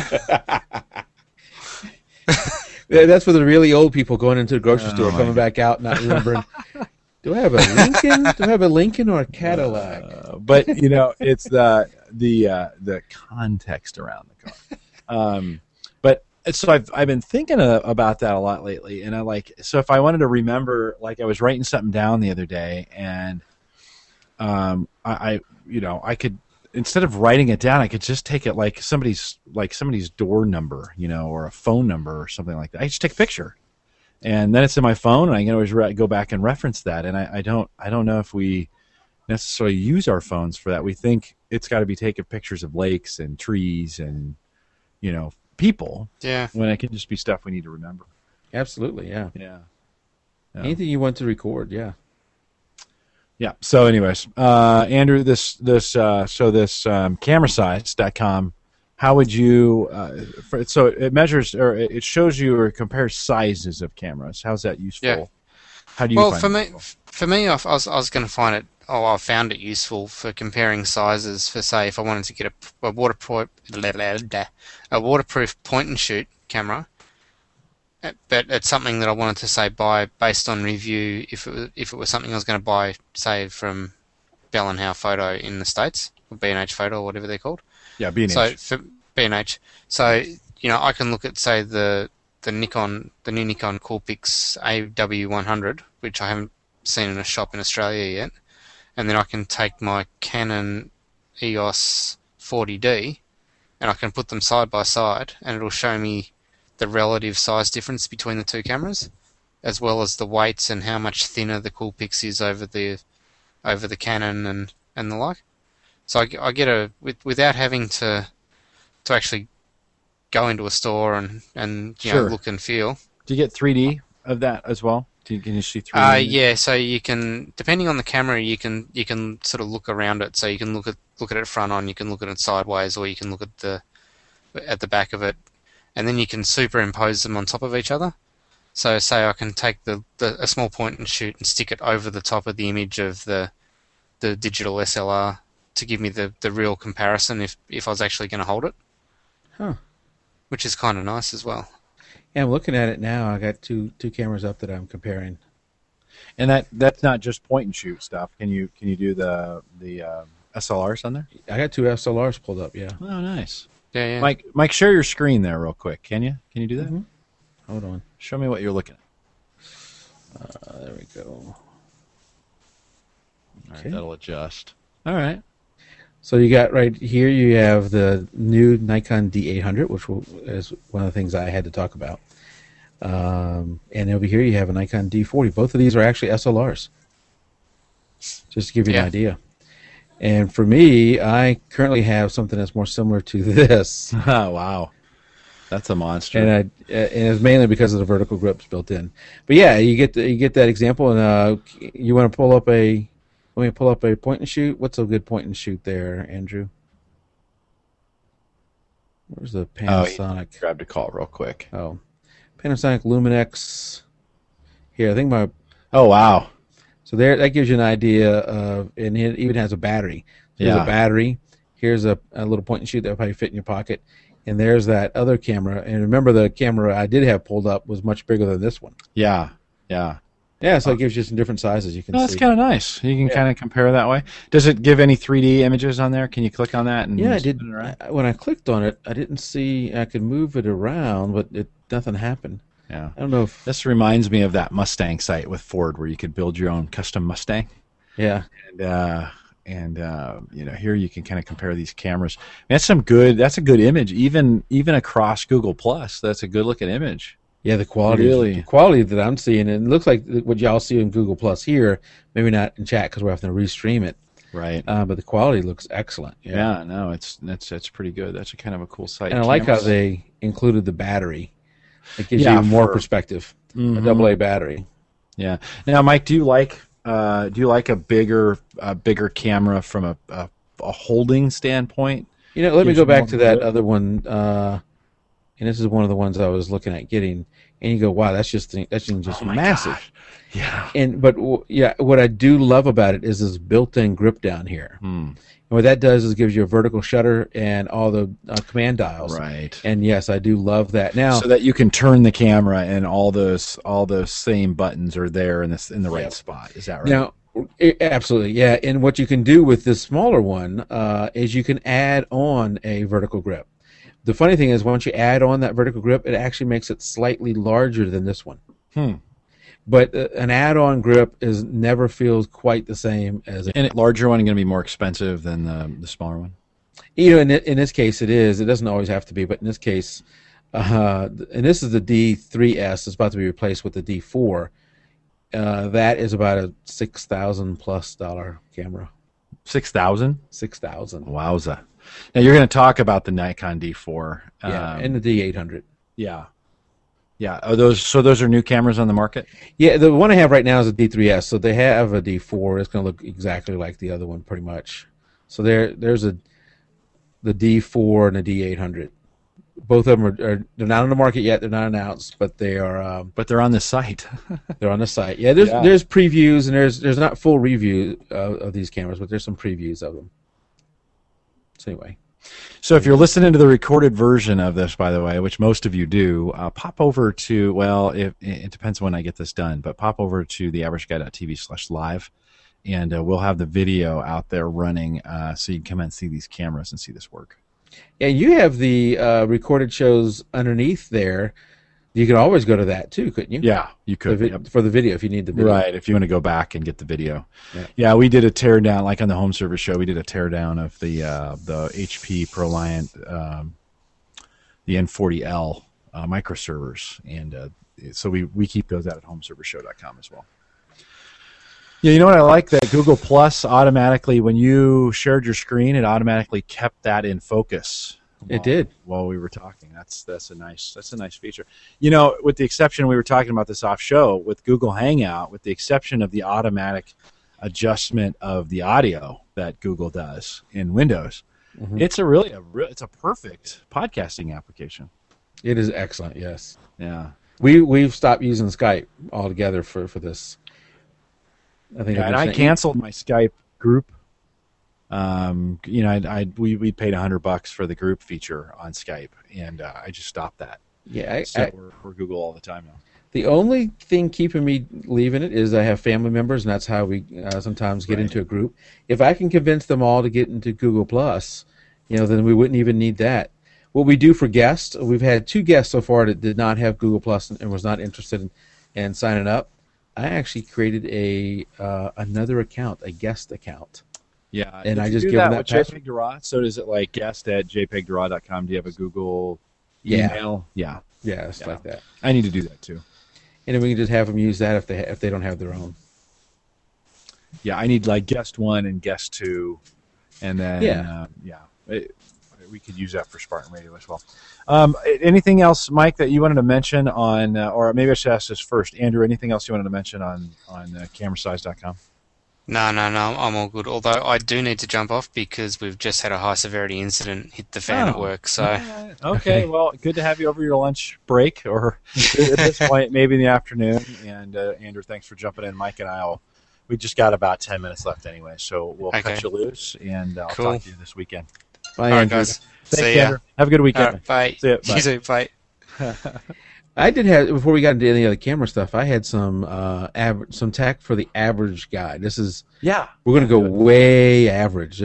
that's for the really old people going into the grocery store, coming back out, not remembering. Do I have a Lincoln? Do I have a Lincoln or a Cadillac? But it's the context around the car. But so I've been thinking about that a lot lately, and so if I wanted to remember, like I was writing something down the other day, and I could, instead of writing it down, I could just take it like somebody's door number, or a phone number or something like that. I just take a picture, and then it's in my phone, and I can always go back and reference that. And I don't know if we necessarily use our phones for that. We think it's got to be taking pictures of lakes and trees and people. Yeah. When it can just be stuff we need to remember. Absolutely. Yeah. Yeah. Anything you want to record. Yeah. Yeah. So, anyways, Andrew, this camerasize.com, how would you? So it measures, or it shows you or compares sizes of cameras. How's that useful? Yeah. How do you? Well, find for me, I was going to find it. I found it useful for comparing sizes. For say, if I wanted to get a waterproof point and shoot camera. But it's something that I wanted to say buy based on review. If it was something I was going to buy, say from Bell and Howe Photo in the States, or B&H Photo, or whatever they're called. Yeah, B&H. So for B&H, so I can look at, say, the new Nikon Coolpix AW100, which I haven't seen in a shop in Australia yet, and then I can take my Canon EOS 40D, and I can put them side by side, and it'll show me the relative size difference between the two cameras, as well as the weights and how much thinner the Coolpix is over the Canon and the like. So I get without having to actually go into a store and Sure. look and feel. Do you get 3D of that as well? Can you see 3D? Yeah. So you can, depending on the camera, you can sort of look around it. So you can look at it front on, you can look at it sideways, or you can look at the back of it. And then you can superimpose them on top of each other. So say I can take a small point and shoot and stick it over the top of the image of the digital SLR to give me the real comparison if I was actually going to hold it. Huh. Which is kind of nice as well. Yeah, I'm looking at it now. I got two cameras up that I'm comparing. And that's not just point and shoot stuff. Can you do the SLRs on there? I got two SLRs pulled up, yeah. Oh, nice. Yeah. Mike, share your screen there real quick. Can you do that? Mm-hmm. Hold on. Show me what you're looking at. There we go. All right, Okay. that'll adjust. All right. So you got right here, you have the new Nikon D800, which is one of the things I had to talk about. And over here you have a Nikon D40. Both of these are actually SLRs, just to give you an idea. And for me, I currently have something that's more similar to this. Oh, wow. That's a monster. And it's mainly because of the vertical grips built in. But yeah, you get that example, and you want to pull up a point and shoot. What's a good point and shoot there, Andrew? Where's the Panasonic? Oh, grabbed a call real quick. Oh, Panasonic Luminex. Here, I think my. Oh, wow. So there, that gives you an idea of, and it even has a battery. So Here's a battery. Here's a little point and shoot that will probably fit in your pocket. And there's that other camera. And remember, the camera I did have pulled up was much bigger than this one. Yeah. So it gives you some different sizes you can see. That's kind of nice. You can kind of compare that way. Does it give any 3D images on there? Can you click on that? Yeah, I did. When I clicked on it, I didn't see I could move it around, but nothing happened. Yeah. I don't know if... This reminds me of that Mustang site with Ford where you could build your own custom Mustang. Yeah. And here you can kind of compare these cameras. That's a good image. Even across Google Plus, that's a good looking image. Yeah, the quality that I'm seeing, and it looks like what y'all see in Google Plus here, maybe not in chat because we're having to restream it. Right. But the quality looks excellent. Yeah, no, that's pretty good. That's a kind of a cool site. And I like how they included the battery. It gives you more perspective. A AA battery. Yeah. Now, Mike, do you like a bigger camera from a holding standpoint? Let me go back to that other one. And this is one of the ones I was looking at getting. And you go, wow, that's just massive. Gosh. Yeah. But what I do love about it is this built-in grip down here. And what that does is it gives you a vertical shutter and all the command dials. Right. And yes, I do love that. Now, so that you can turn the camera and all those same buttons are there in the right spot. Is that right? Now, absolutely, yeah. And what you can do with this smaller one is you can add on a vertical grip. The funny thing is, once you add on that vertical grip, it actually makes it slightly larger than this one. But an add-on grip never feels quite the same as. And a larger one is going to be more expensive than the smaller one. In this case, it is. It doesn't always have to be, but in this case, and this is the D3S. It's about to be replaced with the D4. That is about a $6,000+ camera. 6,000? 6,000. Wowza! Now you're going to talk about the Nikon D4. And the D800. Yeah. Those are new cameras on the market? Yeah, the one I have right now is a D3S. So they have a D4. It's going to look exactly like the other one, pretty much. So there's the D4 and the D800. Both of them are they're not on the market yet. They're not announced, but they are. But they're on the site. They're on the site. Yeah, there's previews and there's not full review of these cameras, but there's some previews of them. So anyway. So if you're listening to the recorded version of this, by the way, which most of you do, pop over to, it depends when I get this done, but pop over to theaverageguy.tv/live, and we'll have the video out there running so you can come and see these cameras and see this work. Yeah, you have the recorded shows underneath there. You could always go to that too, couldn't you? Yeah, you could. For the video, if you need the video. Right, if you want to go back and get the video. Yeah, we did a teardown, like on the Home Service show, we did a teardown of the HP ProLiant, the N40L microservers. And so we keep those out at homeservershow.com as well. Yeah, you know what I like? That Google Plus automatically, when you shared your screen, it automatically kept that in focus. It did while we were talking. That's a nice feature. With the exception, we were talking about this off show with Google Hangout, with the exception of the automatic adjustment of the audio that Google does in Windows. It's it's a perfect podcasting application. It is excellent. Yes. Yeah. We've stopped using Skype altogether for this. I canceled my Skype group. We paid $100 for the group feature on Skype, and I just stopped that. Yeah, we're Google all the time now. The only thing keeping me leaving it is I have family members, and that's how we sometimes get into a group. If I can convince them all to get into Google Plus, then we wouldn't even need that. What we do for guests, we've had 2 guests so far that did not have Google Plus and was not interested in signing up. I actually created another account, a guest account. Yeah, and I just give them that with JPEG. So does it like guest@jpegdraw.com? Do you have a Google email? Yeah, it's like that. I need to do that too. And then we can just have them use that if they don't have their own. Yeah, I need like guest 1 and guest 2 and then Yeah. we could use that for Spartan Radio as well. Anything else, Mike, that you wanted to mention on, or maybe I should ask this first, Andrew? Anything else you wanted to mention on camerasize.com? No, I'm all good. Although I do need to jump off because we've just had a high severity incident hit the fan at work. So okay, well, good to have you over your lunch break, or at this point, maybe in the afternoon. And Andrew, thanks for jumping in. Mike and we just got about 10 minutes left anyway, so we'll cut you loose, and I'll talk to you this weekend. Bye, all right, Andrew. guys. Thanks, See ya. Andrew. Have a good weekend. Right, bye. See ya. Bye. You too. Bye. I did have, before we got into any other camera stuff, I had some some tech for the average guy. We're going to go way average.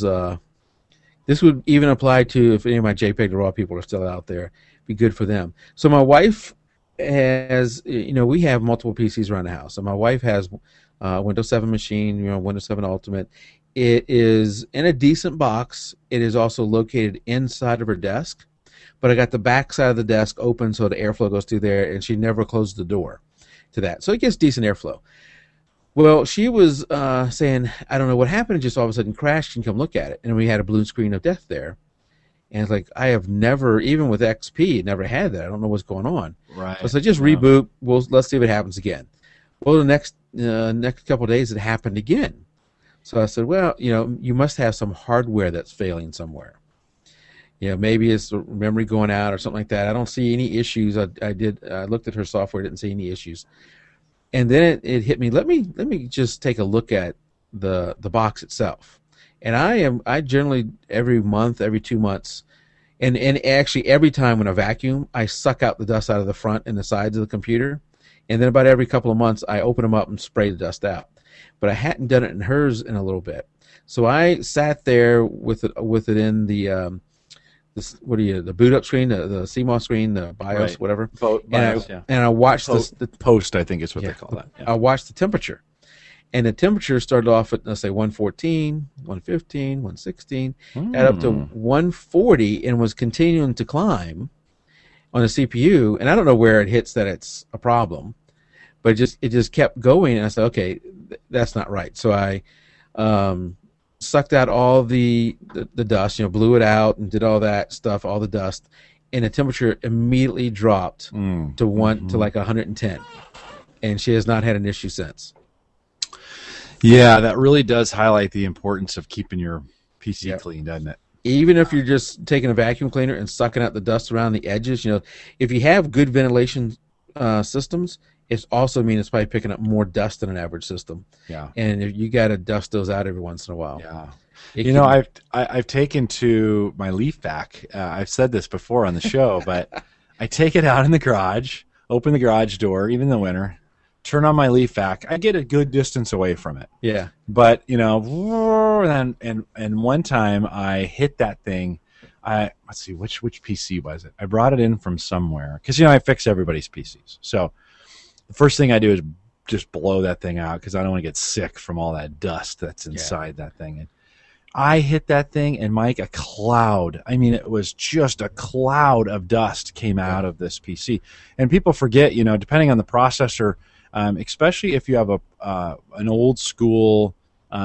This would even apply to if any of my JPEG to RAW people are still out there. Be good for them. So my wife has, we have multiple PCs around the house. So my wife has a Windows 7 machine, Windows 7 Ultimate. It is in a decent box. It is also located inside of her desk. But I got the back side of the desk open so the airflow goes through there, and she never closed the door to that. So it gets decent airflow. Well, she was saying, I don't know what happened. It just all of a sudden crashed, and come look at it. And we had a blue screen of death there. And it's like, I have never, even with XP, never had that. I don't know what's going on. Right. So I said, just reboot. Let's see if it happens again. Well, the next couple of days, it happened again. So I said, well, you must have some hardware that's failing somewhere. Maybe it's the memory going out or something like that. I don't see any issues. I looked at her software, didn't see any issues. And then it hit me. Let me just take a look at the box itself. And I generally every month, every 2 months, and actually every time when I vacuum, I suck out the dust out of the front and the sides of the computer. And then about every couple of months, I open them up and spray the dust out. But I hadn't done it in hers in a little bit. So I sat there with it in the the boot up screen, the CMOS screen, the BIOS, whatever. And I watched the post, I think is what they call that. Yeah. I watched the temperature. And the temperature started off at, let's say, 114, 115, 116, got up to 140 and was continuing to climb on the CPU. And I don't know where it hits that it's a problem, but it just kept going. And I said, okay, that's not right. So I sucked out all the dust, blew it out and did all that stuff, all the dust, and the temperature immediately dropped to like 110, and she has not had an issue since. Yeah, that really does highlight the importance of keeping your PC clean, doesn't it? Even if you're just taking a vacuum cleaner and sucking out the dust around the edges, if you have good ventilation systems, it also means it's probably picking up more dust than an average system. Yeah. And if you got to dust those out every once in a while. Yeah. I've taken to my leaf vac. I've said this before on the show, but I take it out in the garage, open the garage door, even in the winter, turn on my leaf vac. I get a good distance away from it. Yeah. But, and one time I hit that thing. Let's see, which PC was it? I brought it in from somewhere because, I fix everybody's PCs. So the first thing I do is just blow that thing out because I don't want to get sick from all that dust that's inside that thing. And I hit that thing, and Mike, a cloud. I mean, it was just a cloud of dust came out of this PC. And people forget, depending on the processor, especially if you have an old school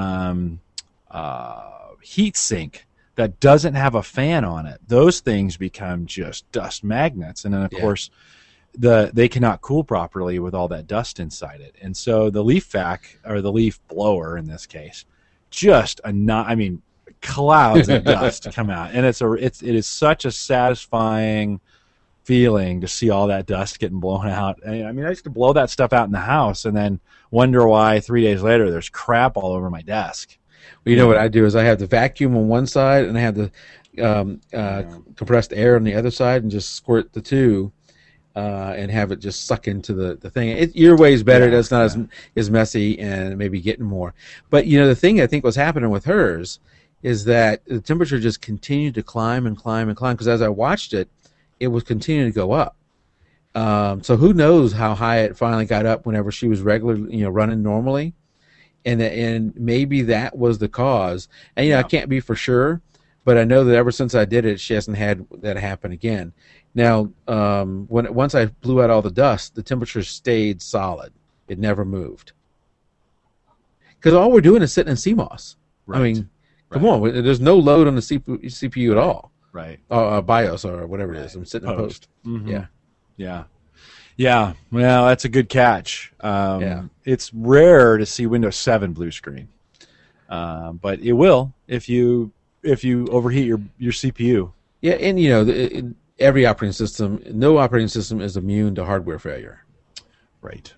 heat sink that doesn't have a fan on it, those things become just dust magnets. And then, of course, they cannot cool properly with all that dust inside it. And so the leaf vac, or the leaf blower in this case, just clouds of dust come out. And it is such a satisfying feeling to see all that dust getting blown out. I used to blow that stuff out in the house and then wonder why 3 days later there's crap all over my desk. Well, you know what I do is I have the vacuum on one side and I have the compressed air on the other side, and just squirt the two and have it just suck into the thing. Your way is better. It's not as messy and maybe getting more. But, the thing I think was happening with hers is that the temperature just continued to climb and climb and climb, because as I watched it, it was continuing to go up. So who knows how high it finally got up whenever she was regularly, running normally. And maybe that was the cause. And, I can't be for sure, but I know that ever since I did it, she hasn't had that happen again. Now, once I blew out all the dust, the temperature stayed solid. It never moved. Because all we're doing is sitting in CMOS. Right. Come on, there's no load on the CPU at all. Right. BIOS or whatever it is. I'm sitting in post. Mm-hmm. Yeah. Well, that's a good catch. It's rare to see Windows 7 blue screen, but it will if you overheat your CPU. Yeah, and every operating system, no operating system is immune to hardware failure. Right.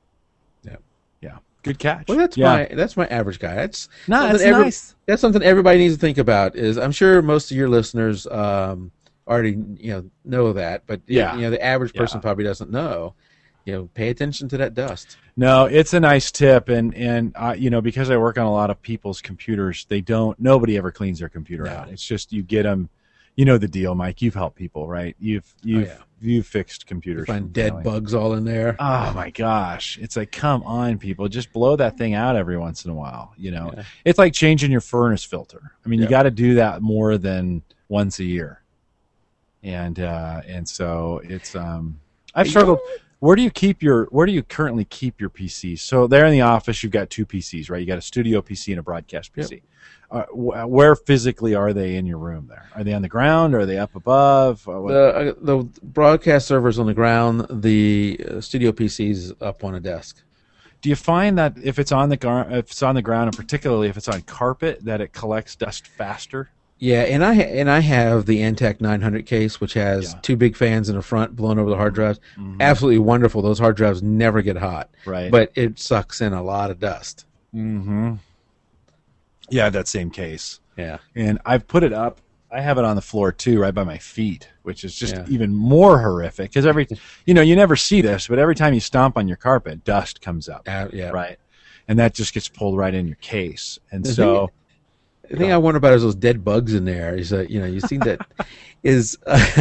Yeah. Good catch. Well, that's my average guy. That's nice. That's something everybody needs to think about. Is I'm sure most of your listeners already know that, but the average person probably doesn't know. Pay attention to that dust. No, it's a nice tip, and because I work on a lot of people's computers, nobody ever cleans their computer out. It's just you get them. You know the deal, Mike. You've helped people, right? You've fixed computers. You find dead bugs all in there. Oh my gosh! It's like, come on, people, just blow that thing out every once in a while. It's like changing your furnace filter. I mean, you got to do that more than once a year. And so it's I've struggled. Where do you currently keep your PCs? So there in the office, you've got two PCs, right? You got a studio PC and a broadcast PC. Yep. Where physically are they in your room there? Are they on the ground? Are they up above? The broadcast server's on the ground. The studio PC's up on a desk. Do you find that if it's on the ground, and particularly if it's on carpet, that it collects dust faster? Yeah, and I have the Antec 900 case, which has two big fans in the front blowing over the hard drives. Mm-hmm. Absolutely wonderful. Those hard drives never get hot. Right. But it sucks in a lot of dust. Mm-hmm. Yeah, that same case. Yeah. And I've put it up. I have it on the floor too, right by my feet, which is just even more horrific because you never see this, but every time you stomp on your carpet, dust comes up. Right. And that just gets pulled right in your case. And so the thing I wonder about is those dead bugs in there. Is you see that is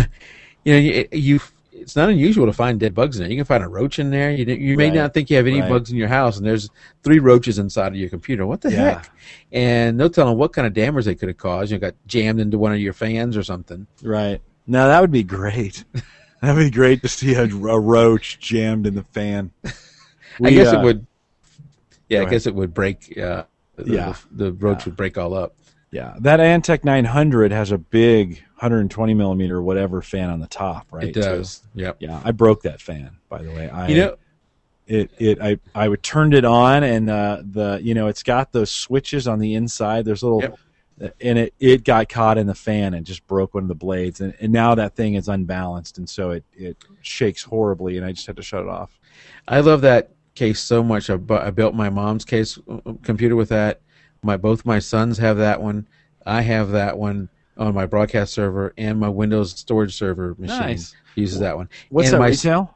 it's not unusual to find dead bugs in there. You can find a roach in there. You may not think you have any bugs in your house, and there's 3 roaches inside of your computer. What the heck? And no telling what kind of damage they could have caused. You got jammed into one of your fans or something. Right. Now that would be great. That'd be great to see a roach jammed in the fan. I guess it would. Yeah, I guess it would break. The roach would break all up. Yeah, that Antec 900 has a big 120 millimeter whatever fan on the top, right? It does. Yep. Yeah, I broke that fan, by the way. I turned it on, and it's got those switches on the inside. There's little, and it got caught in the fan and just broke one of the blades, and now that thing is unbalanced, and so it shakes horribly, and I just had to shut it off. I love that case so much. I built my mom's case computer with that. Both my sons have that one. I have that one on my broadcast server, and my Windows storage server machine uses that one. What's that retail?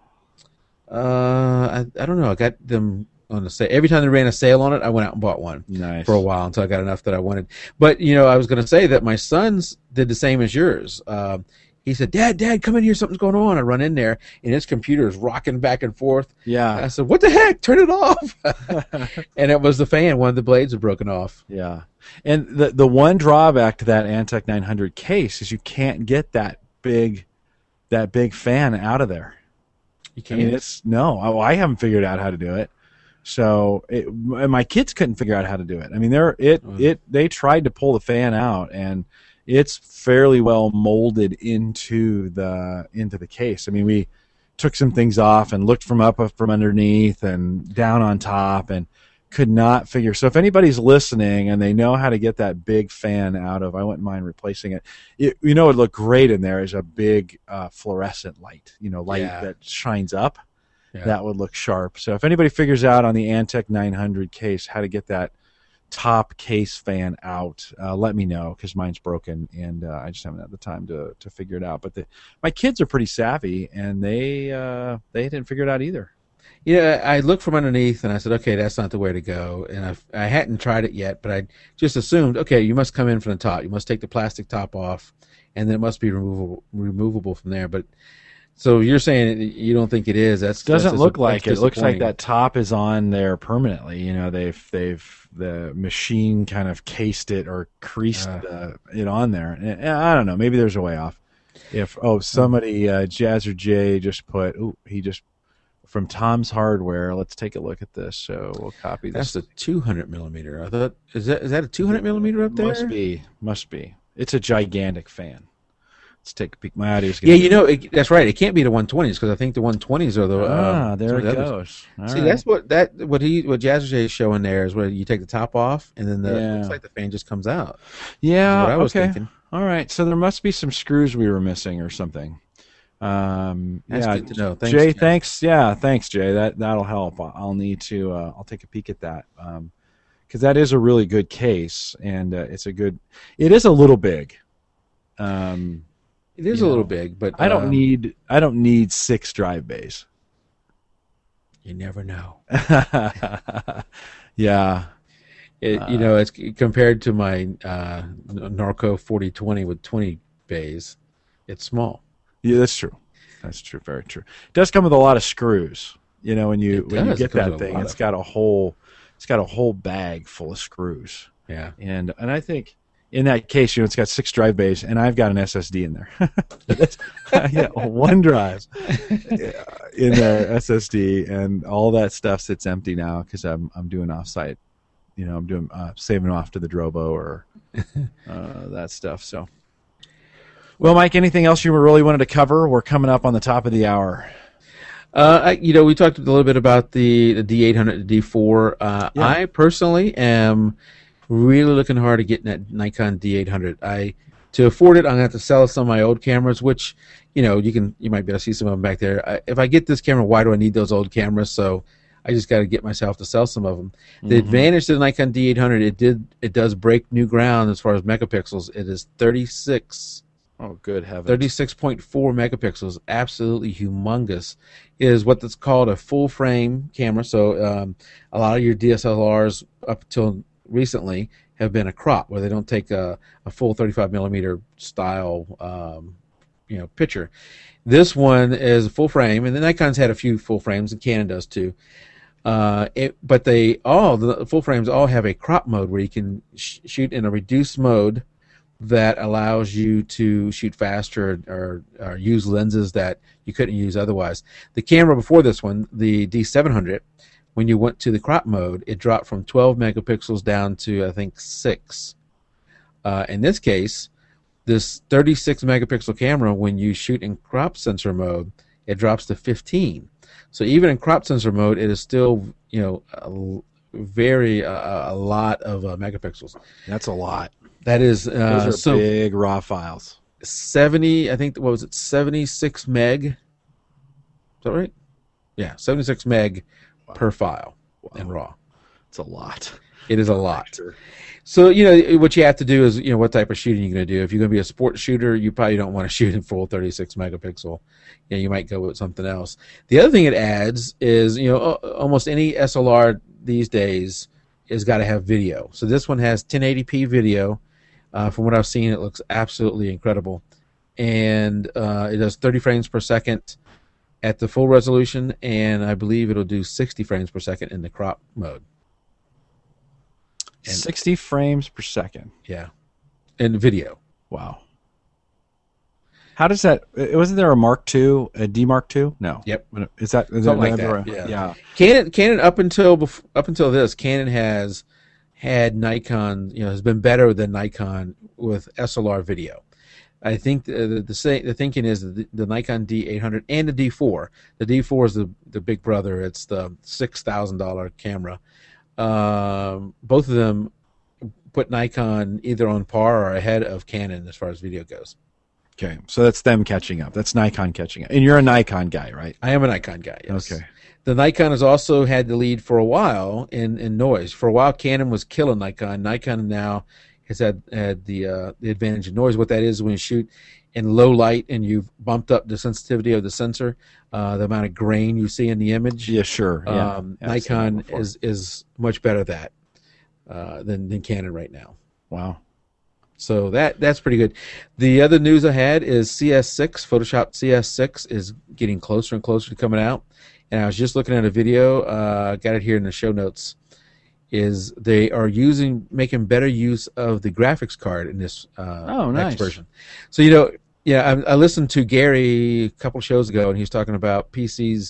I don't know. I got them on the sale. Every time they ran a sale on it, I went out and bought one for a while until I got enough that I wanted. But I was going to say that my sons did the same as yours. He said, Dad, come in here. Something's going on. I run in there, and his computer is rocking back and forth. Yeah. I said, what the heck? Turn it off. And it was the fan. One of the blades had broken off. Yeah. And the one drawback to that Antec 900 case is you can't get that big fan out of there. You can't? I haven't figured out how to do it. So my kids couldn't figure out how to do it. I mean, they tried to pull the fan out, and it's fairly well molded into the case. I mean, we took some things off and looked from underneath and down on top and could not figure. So if anybody's listening and they know how to get that big fan out of, I wouldn't mind replacing it. It would look great in there as a big fluorescent light, that shines up. Yeah. That would look sharp. So if anybody figures out on the Antec 900 case how to get that top case fan out, let me know, because mine's broken and I just haven't had the time to figure it out. But my kids are pretty savvy, and they didn't figure it out either. Yeah, I looked from underneath and I said, okay, that's not the way to go. And I hadn't tried it yet, but I just assumed, okay, you must come in from the top. You must take the plastic top off, and then it must be removable from there. But so you're saying you don't think it is? Doesn't look like it. It looks like that top is on there permanently. The machine kind of cased it or creased it on there. And I don't know. Maybe there's a way off. Somebody Jazzer J just put. He just from Tom's Hardware. Let's take a look at this. So we'll copy this. That's a 200 millimeter. I thought is that a 200 millimeter up there? Must be. It's a gigantic fan. Let's take a peek. My audio's Yeah, that's right. It can't be the 120s because I think the 120s are the. There it goes. See, that's what Jazzerjay is showing there is where you take the top off and then it looks like the fan just comes out. Yeah. That's what I was thinking. All right. So there must be some screws we were missing or something. That's good to know. Thanks, Jay. Thanks. Yeah. Thanks, Jay. That'll help. I'll need to. I'll take a peek at that. Because that is a really good case, and it is a little big. It is a little big, but I don't need 6 drive bays. You never know. Yeah. It's compared to my Norco 4020 with 20 bays. It's small. Yeah, that's true. That's true. Very true. It does come with a lot of screws. When you get that thing, it's got a whole bag full of screws. Yeah. And I think in that case, it's got 6 drive bays, and I've got an SSD in there. One drive in there, SSD, and all that stuff sits empty now because I'm doing offsite. I'm doing saving off to the Drobo or that stuff. So, well, Mike, anything else you really wanted to cover? We're coming up on the top of the hour. We talked a little bit about the D800, the D4. I personally am really looking hard at getting that Nikon D800. To afford it, I'm gonna have to sell some of my old cameras, which you might be able to see some of them back there. If I get this camera, why do I need those old cameras? So I just got to get myself to sell some of them. The advantage to the Nikon D800, it does break new ground as far as megapixels. It is 36. Oh, good heavens! 36.4 megapixels, absolutely humongous. It is what that's called a full frame camera. So a lot of your DSLRs up until recently have been a crop where they don't take a full 35 millimeter style picture. This one is a full frame, and the Nikon's had a few full frames, and Canon does too. But the full frames all have a crop mode where you can shoot in a reduced mode that allows you to shoot faster or use lenses that you couldn't use otherwise. The camera before this one, the D700, when you went to the crop mode, it dropped from 12 megapixels down to, I think, 6. In this case, this 36 megapixel camera, when you shoot in crop sensor mode, it drops to 15. So even in crop sensor mode, it is still, a lot of megapixels. That's a lot. That is those are big raw files. 70, I think. What was it? 76 meg. Is that right? Yeah, 76 meg per file in RAW. It's a lot. It is a lot. Sure. So what you have to do is what type of shooting you're going to do. If you're going to be a sports shooter, you probably don't want to shoot in full 36 megapixel. You might go with something else. The other thing it adds is almost any SLR these days has got to have video. So this one has 1080p video. From what I've seen, it looks absolutely incredible, and it does 30 frames per second at the full resolution, and I believe it'll do 60 frames per second in the crop mode. And 60 frames per second. Yeah, in video. Wow. How does that? Wasn't there a Mark II, a D Mark II? No. Yep. Is that something like that? Yeah. Canon up until this, Canon has had Nikon, has been better than Nikon with SLR video. I think the thinking is that the Nikon D800 and the D4. The D4 is the big brother. It's the $6,000 camera. Both of them put Nikon either on par or ahead of Canon as far as video goes. Okay, so that's them catching up. That's Nikon catching up. And you're a Nikon guy, right? I am a Nikon guy, yes. Okay. The Nikon has also had the lead for a while in noise. For a while, Canon was killing Nikon. Nikon now has had the advantage of noise. What that is, when you shoot in low light and you've bumped up the sensitivity of the sensor, the amount of grain you see in the image. Yeah, sure. Nikon is much better at that than Canon right now. Wow. So that's pretty good. The other news I had is CS6, Photoshop CS6 is getting closer and closer to coming out. And I was just looking at a video, got it here in the show notes, is they are making better use of the graphics card in this nice. next version. So, I listened to Gary a couple shows ago, and he was talking about PCs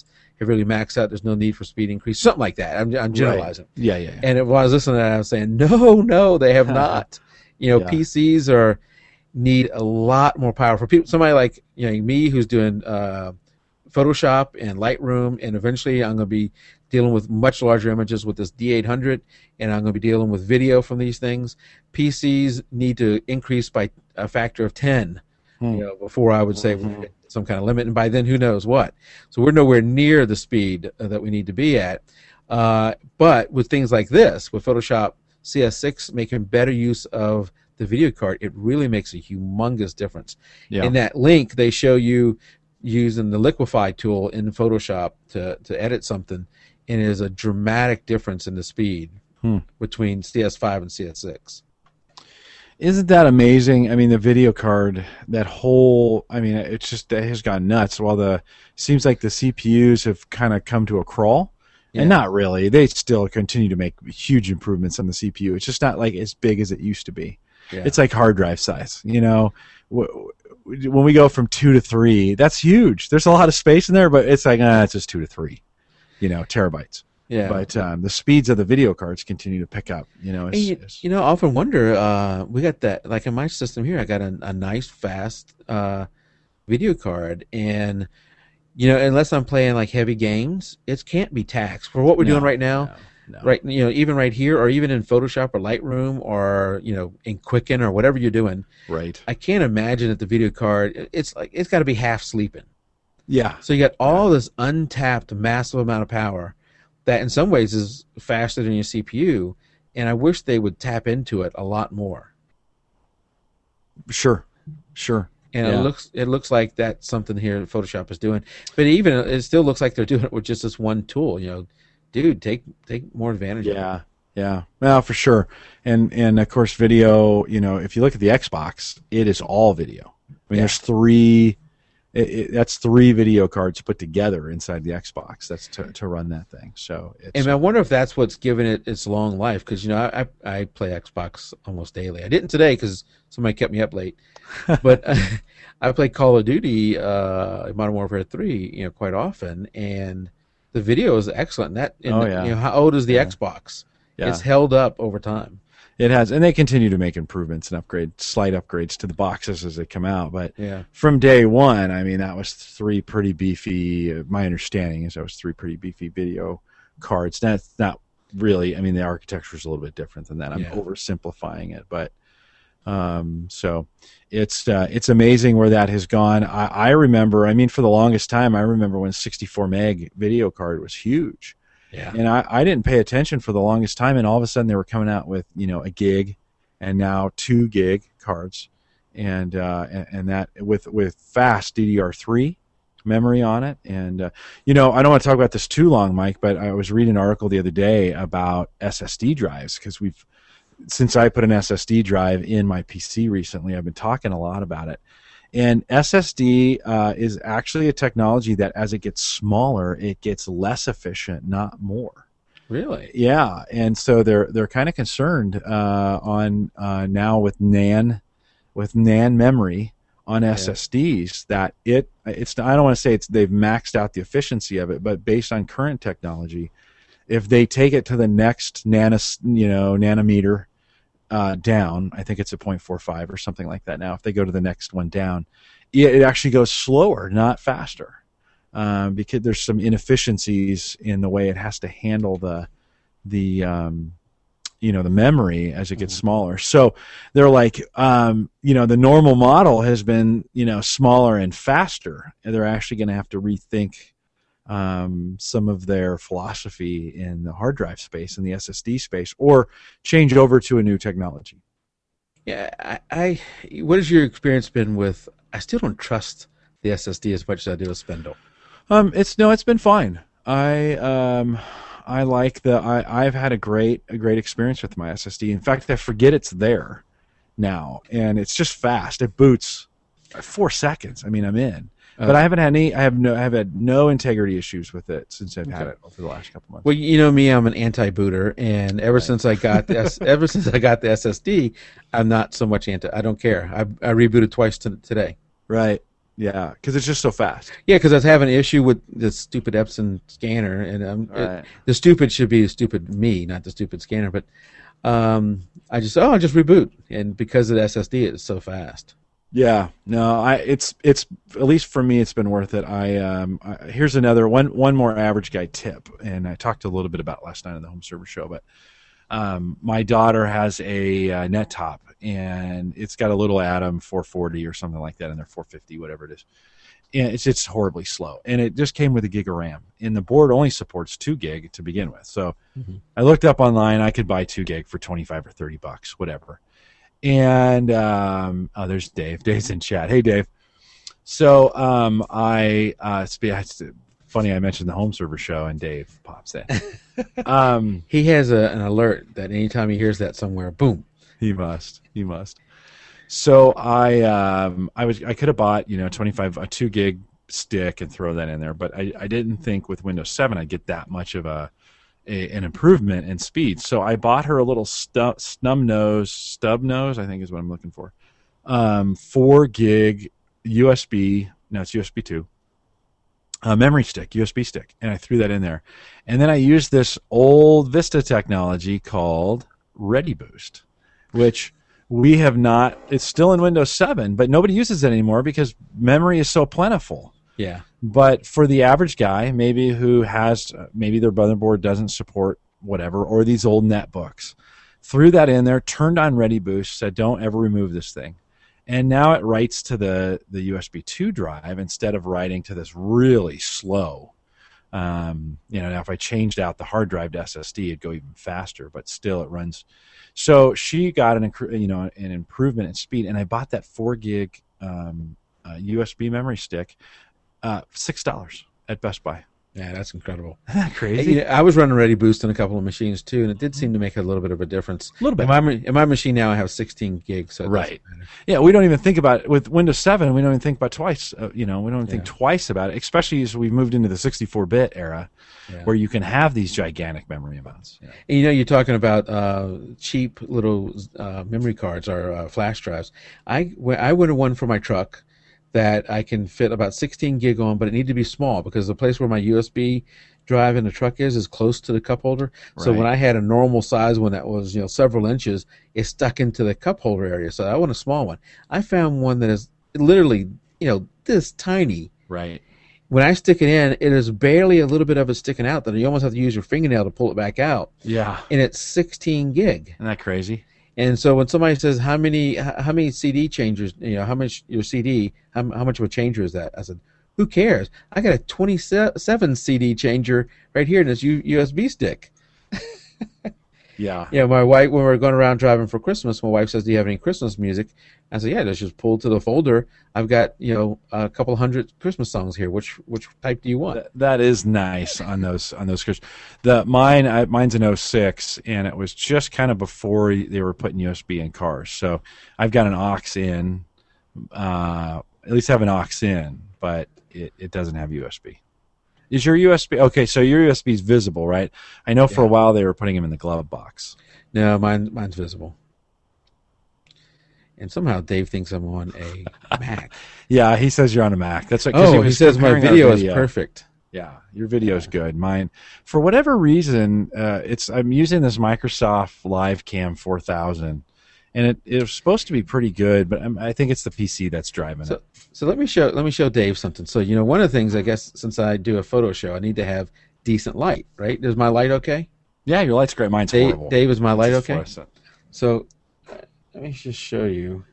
have really maxed out. There's no need for speed increase, something like that. I'm generalizing. Right. Yeah. And while I was listening to that, I was saying, no, they have not. PCs need a lot more power for people. Somebody like me, who's doing Photoshop and Lightroom, and eventually I'm going to be dealing with much larger images with this D800, and I'm going to be dealing with video from these things. PCs need to increase by a factor of 10. Before I would say we hit some kind of limit, and by then who knows what. So we're nowhere near the speed that we need to be at. But with things like this, with Photoshop CS6 making better use of the video card, it really makes a humongous difference. Yeah. In that link, they show you using the Liquify tool in Photoshop to edit something, and it is a dramatic difference in the speed between CS5 and CS6. Isn't that amazing? I mean, the video card, it has gone nuts. While seems like the CPUs have kind of come to a crawl, and not really. They still continue to make huge improvements on the CPU. It's just not like as big as it used to be. Yeah. It's like hard drive size. When we go from 2 to 3, that's huge. There's a lot of space in there, but it's like, it's just 2 to 3, terabytes. Yeah. But the speeds of the video cards continue to pick up. I often wonder, we got that, like in my system here, I got a nice, fast video card, and, unless I'm playing like heavy games, it can't be taxed. For what we're doing right now, right? Even right here, or even in Photoshop or Lightroom, or, in Quicken or whatever you're doing. Right. I can't imagine that the video card, it's got to be half sleeping. Yeah. So you got all this untapped, massive amount of power that in some ways is faster than your CPU, and I wish they would tap into it a lot more. Sure. And it looks like that's something here Photoshop is doing, but even it still looks like they're doing it with just this one tool. Dude, take more advantage of it. Yeah. Well, for sure. And of course, video. If you look at the Xbox, it is all video. I mean, there's 3. That's 3 video cards put together inside the Xbox. That's to run that thing. So, and I wonder if that's what's given it its long life. Because I play Xbox almost daily. I didn't today because somebody kept me up late. But I play Call of Duty, Modern Warfare 3, quite often, and the video is excellent. How old is the Xbox? Yeah. It's held up over time. It has, and they continue to make improvements and slight upgrades to the boxes as they come out. But from day one, that was 3 pretty beefy. My understanding is that was 3 pretty beefy video cards. That's not really. The architecture is a little bit different than that. I'm oversimplifying it, but so it's amazing where that has gone. I remember. For the longest time, I remember when 64 meg video card was huge. Yeah. And I didn't pay attention for the longest time, and all of a sudden they were coming out with a gig, and now 2 gig cards, and that with fast DDR3 memory on it. And I don't want to talk about this too long, Mike, but I was reading an article the other day about SSD drives, because since I put an SSD drive in my PC recently, I've been talking a lot about it. And SSD is actually a technology that, as it gets smaller, it gets less efficient, not more. Really? Yeah, and so they're kind of concerned on now with NAND memory on SSDs that it's. I don't want to say they've maxed out the efficiency of it, but based on current technology, if they take it to the next nanometer. Down, I think it's a 0.45 or something like that now. If they go to the next one down, it actually goes slower, not faster, because there's some inefficiencies in the way it has to handle the memory as it gets smaller. So they're like, the normal model has been smaller and faster, and they're actually going to have to rethink some of their philosophy in the hard drive space and the SSD space, or change over to a new technology. Yeah, what has your experience been with? I still don't trust the SSD as much as I do with Spindle. It's been fine. I like I've had a great experience with my SSD. In fact, I forget it's there now, and it's just fast. It boots 4 seconds. I'm in. But I haven't had any. I've had no integrity issues with it since I've had it over the last couple months. Well, me, I'm an anti-booter, and ever since I got the SSD, I'm not so much I don't care. I rebooted twice today. Right. Yeah, because it's just so fast. Yeah, because I was having an issue with the stupid Epson scanner, and Right. the stupid should be the stupid me, not the stupid scanner. But I just I'll just reboot, and because of the SSD, it's so fast. Yeah, no, it's at least for me, it's been worth it. Here's another one more average guy tip, and I talked a little bit about last night on the home server show, but my daughter has a net top, and it's got a little Atom 440 or something like that in there, 450, whatever it is. And it's horribly slow, and it just came with a gig of RAM, and the board only supports 2 gig to begin with. So I looked up online, I could buy 2 gig for $25 or $30, whatever. And there's Dave. Dave's in chat. Hey, Dave. So it's funny I mentioned the home server show, and Dave pops in. He has an alert that anytime he hears that somewhere, boom. He must. So I could have bought a 2 gig stick and throw that in there, but I didn't think with Windows 7 I'd get that much of an improvement in speed. So I bought her a little stub nose, I think is what I'm looking for. 4 gig USB. No, it's USB 2. Memory stick, USB stick, and I threw that in there. And then I used this old Vista technology called ReadyBoost, which we have not. It's still in Windows 7, but nobody uses it anymore because memory is so plentiful. Yeah. But for the average guy, maybe who has maybe their motherboard doesn't support whatever, or these old netbooks, threw that in there, turned on ReadyBoost, said don't ever remove this thing, and now it writes to the USB 2 drive instead of writing to this really slow. Now if I changed out the hard drive to SSD, it'd go even faster, but still it runs. So she got an improvement in speed, and I bought that 4 gig USB memory stick. $6 at Best Buy. Yeah, that's incredible. Isn't that crazy? I was running ReadyBoost on a couple of machines too, and it did seem to make a little bit of a difference. A little bit. In my machine now, I have 16 gigs. So right. Yeah, we don't even think about it. With Windows 7, we don't even think about twice. We don't even think twice about it, especially as we've moved into the 64-bit era, where you can have these gigantic memory amounts. Yeah. And, you're talking about cheap little memory cards or flash drives. I wanted one for my truck that I can fit about 16 gig on, but it needed to be small because the place where my USB drive in the truck is close to the cup holder. Right. So when I had a normal size one that was several inches, it stuck into the cup holder area. So I want a small one. I found one that is literally this tiny. Right. When I stick it in, it is barely a little bit of it sticking out that you almost have to use your fingernail to pull it back out. Yeah. And it's 16 gig. Isn't that crazy? And so when somebody says how many CD changers, how much your CD, how much of a changer is that? I said, who cares? I got a 27 CD changer right here in this USB stick. Yeah. Yeah, my wife, when we were going around driving for Christmas, my wife says, do you have any Christmas music? I said, yeah, just pull to the folder. I've got, a couple hundred Christmas songs here. Which type do you want? That is nice on those Christmas. Mine's an 06, and it was just kind of before they were putting USB in cars. So I've got an aux in, at least have an aux in, but it doesn't have USB. Is your USB okay? So your USB is visible, right? I know for a while they were putting them in the glove box. No, mine's visible. And somehow Dave thinks I'm on a Mac. Yeah, he says you're on a Mac. That's what. He says my video is perfect. Yeah, your video is good. Mine, for whatever reason, I'm using this Microsoft Live Cam 4000, and it was supposed to be pretty good, but I think it's the PC that's driving it. So let me show Dave something. So one of the things, I guess, since I do a photo show, I need to have decent light, right? Is my light okay? Yeah, your light's great. Mine's horrible. Dave, is my light okay? Fluorescent. So let me just show you.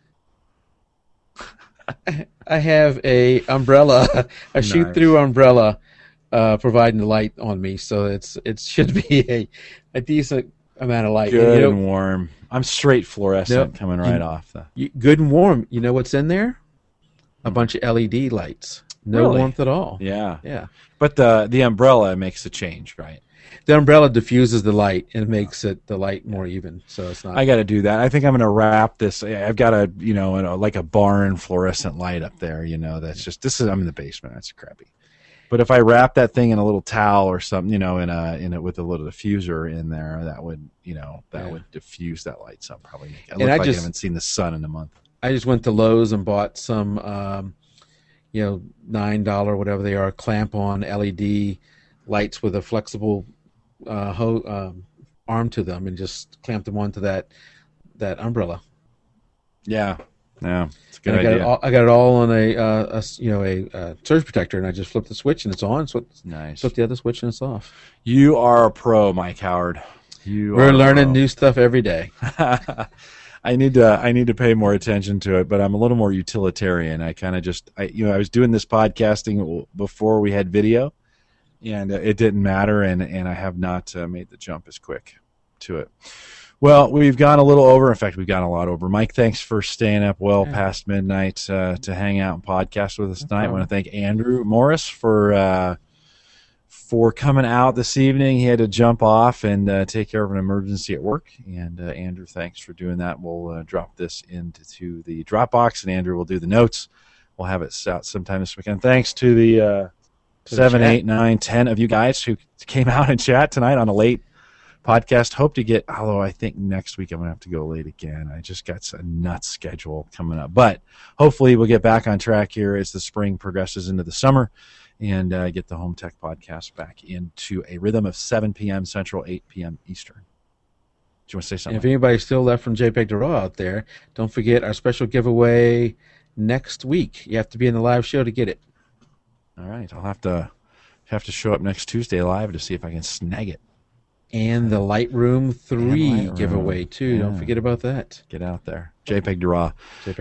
I have a umbrella, a shoot-through umbrella, providing the light on me. So it should be a decent amount of light. Good and warm. I'm straight fluorescent coming right off. Good and warm. You know what's in there? A bunch of LED lights. No warmth at all. Yeah. Yeah. But the umbrella makes a change, right? The umbrella diffuses the light and makes the light more even. So it's not. I got to do that. I think I'm going to wrap this. I've got like a barn fluorescent light up there. That's just I'm in the basement. That's crappy. But if I wrap that thing in a little towel or something, in it with a little diffuser in there, that would would diffuse that light some. Probably make it look like I haven't seen the sun in a month. I just went to Lowe's and bought some $9, whatever they are, clamp-on LED lights with a flexible arm to them, and just clamp them onto that umbrella. Yeah, it's a good And idea. I got it all on a surge protector, and I just flip the switch and it's on. Nice. Flip the other switch and it's off. You are a pro, Mike Howard. We're learning new stuff every day. I need to pay more attention to it, but I'm a little more utilitarian. I kind of I was doing this podcasting before we had video, and it didn't matter, and I have not made the jump as quick to it. Well, we've gone a little over. In fact, we've gone a lot over. Mike, thanks for staying up past midnight to hang out and podcast with us tonight. I want to thank Andrew Morris for coming out this evening. He had to jump off and take care of an emergency at work. And Andrew, thanks for doing that. We'll drop this into the Dropbox, and Andrew will do the notes. We'll have it out sometime this weekend. Thanks to the 7, 8, 9, 10 of you guys who came out and chat tonight on a late podcast. Hope to get, although I think next week I'm going to have to go late again. I just got a nuts schedule coming up. But hopefully we'll get back on track here as the spring progresses into the summer, and get the Home Tech Podcast back into a rhythm of 7 p.m. Central, 8 p.m. Eastern. Do you want to say something? And if anybody's still left from JPEG to RAW out there, don't forget our special giveaway next week. You have to be in the live show to get it. All right. I'll have to show up next Tuesday live to see if I can snag it. And the Lightroom 3 Lightroom. giveaway, too. Yeah. Don't forget about that. Get out there. JPEG2RAW.com.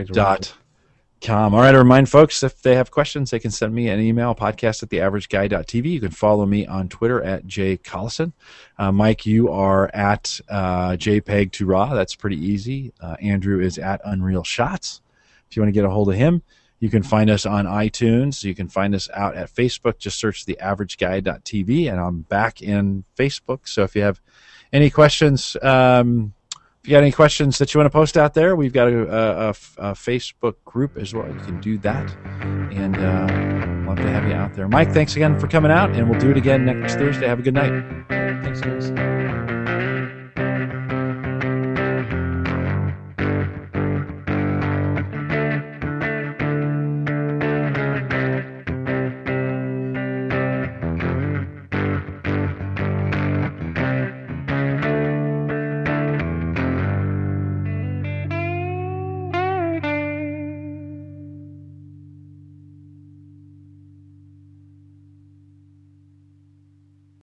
JPEG. All right, I remind folks, if they have questions, they can send me an email, podcast@theaverageguy.tv. You can follow me on Twitter @JCollison. Mike, you are at JPEG2RAW. That's pretty easy. Andrew is at Unreal Shots. If you want to get a hold of him, you can find us on iTunes. You can find us out at Facebook. Just search theaverageguy.tv, and I'm back in Facebook. So if you have any questions, if you got any questions that you want to post out there, we've got a Facebook group as well. You can do that, and love to have you out there. Mike, thanks again for coming out, and we'll do it again next Thursday. Have a good night. Thanks, guys.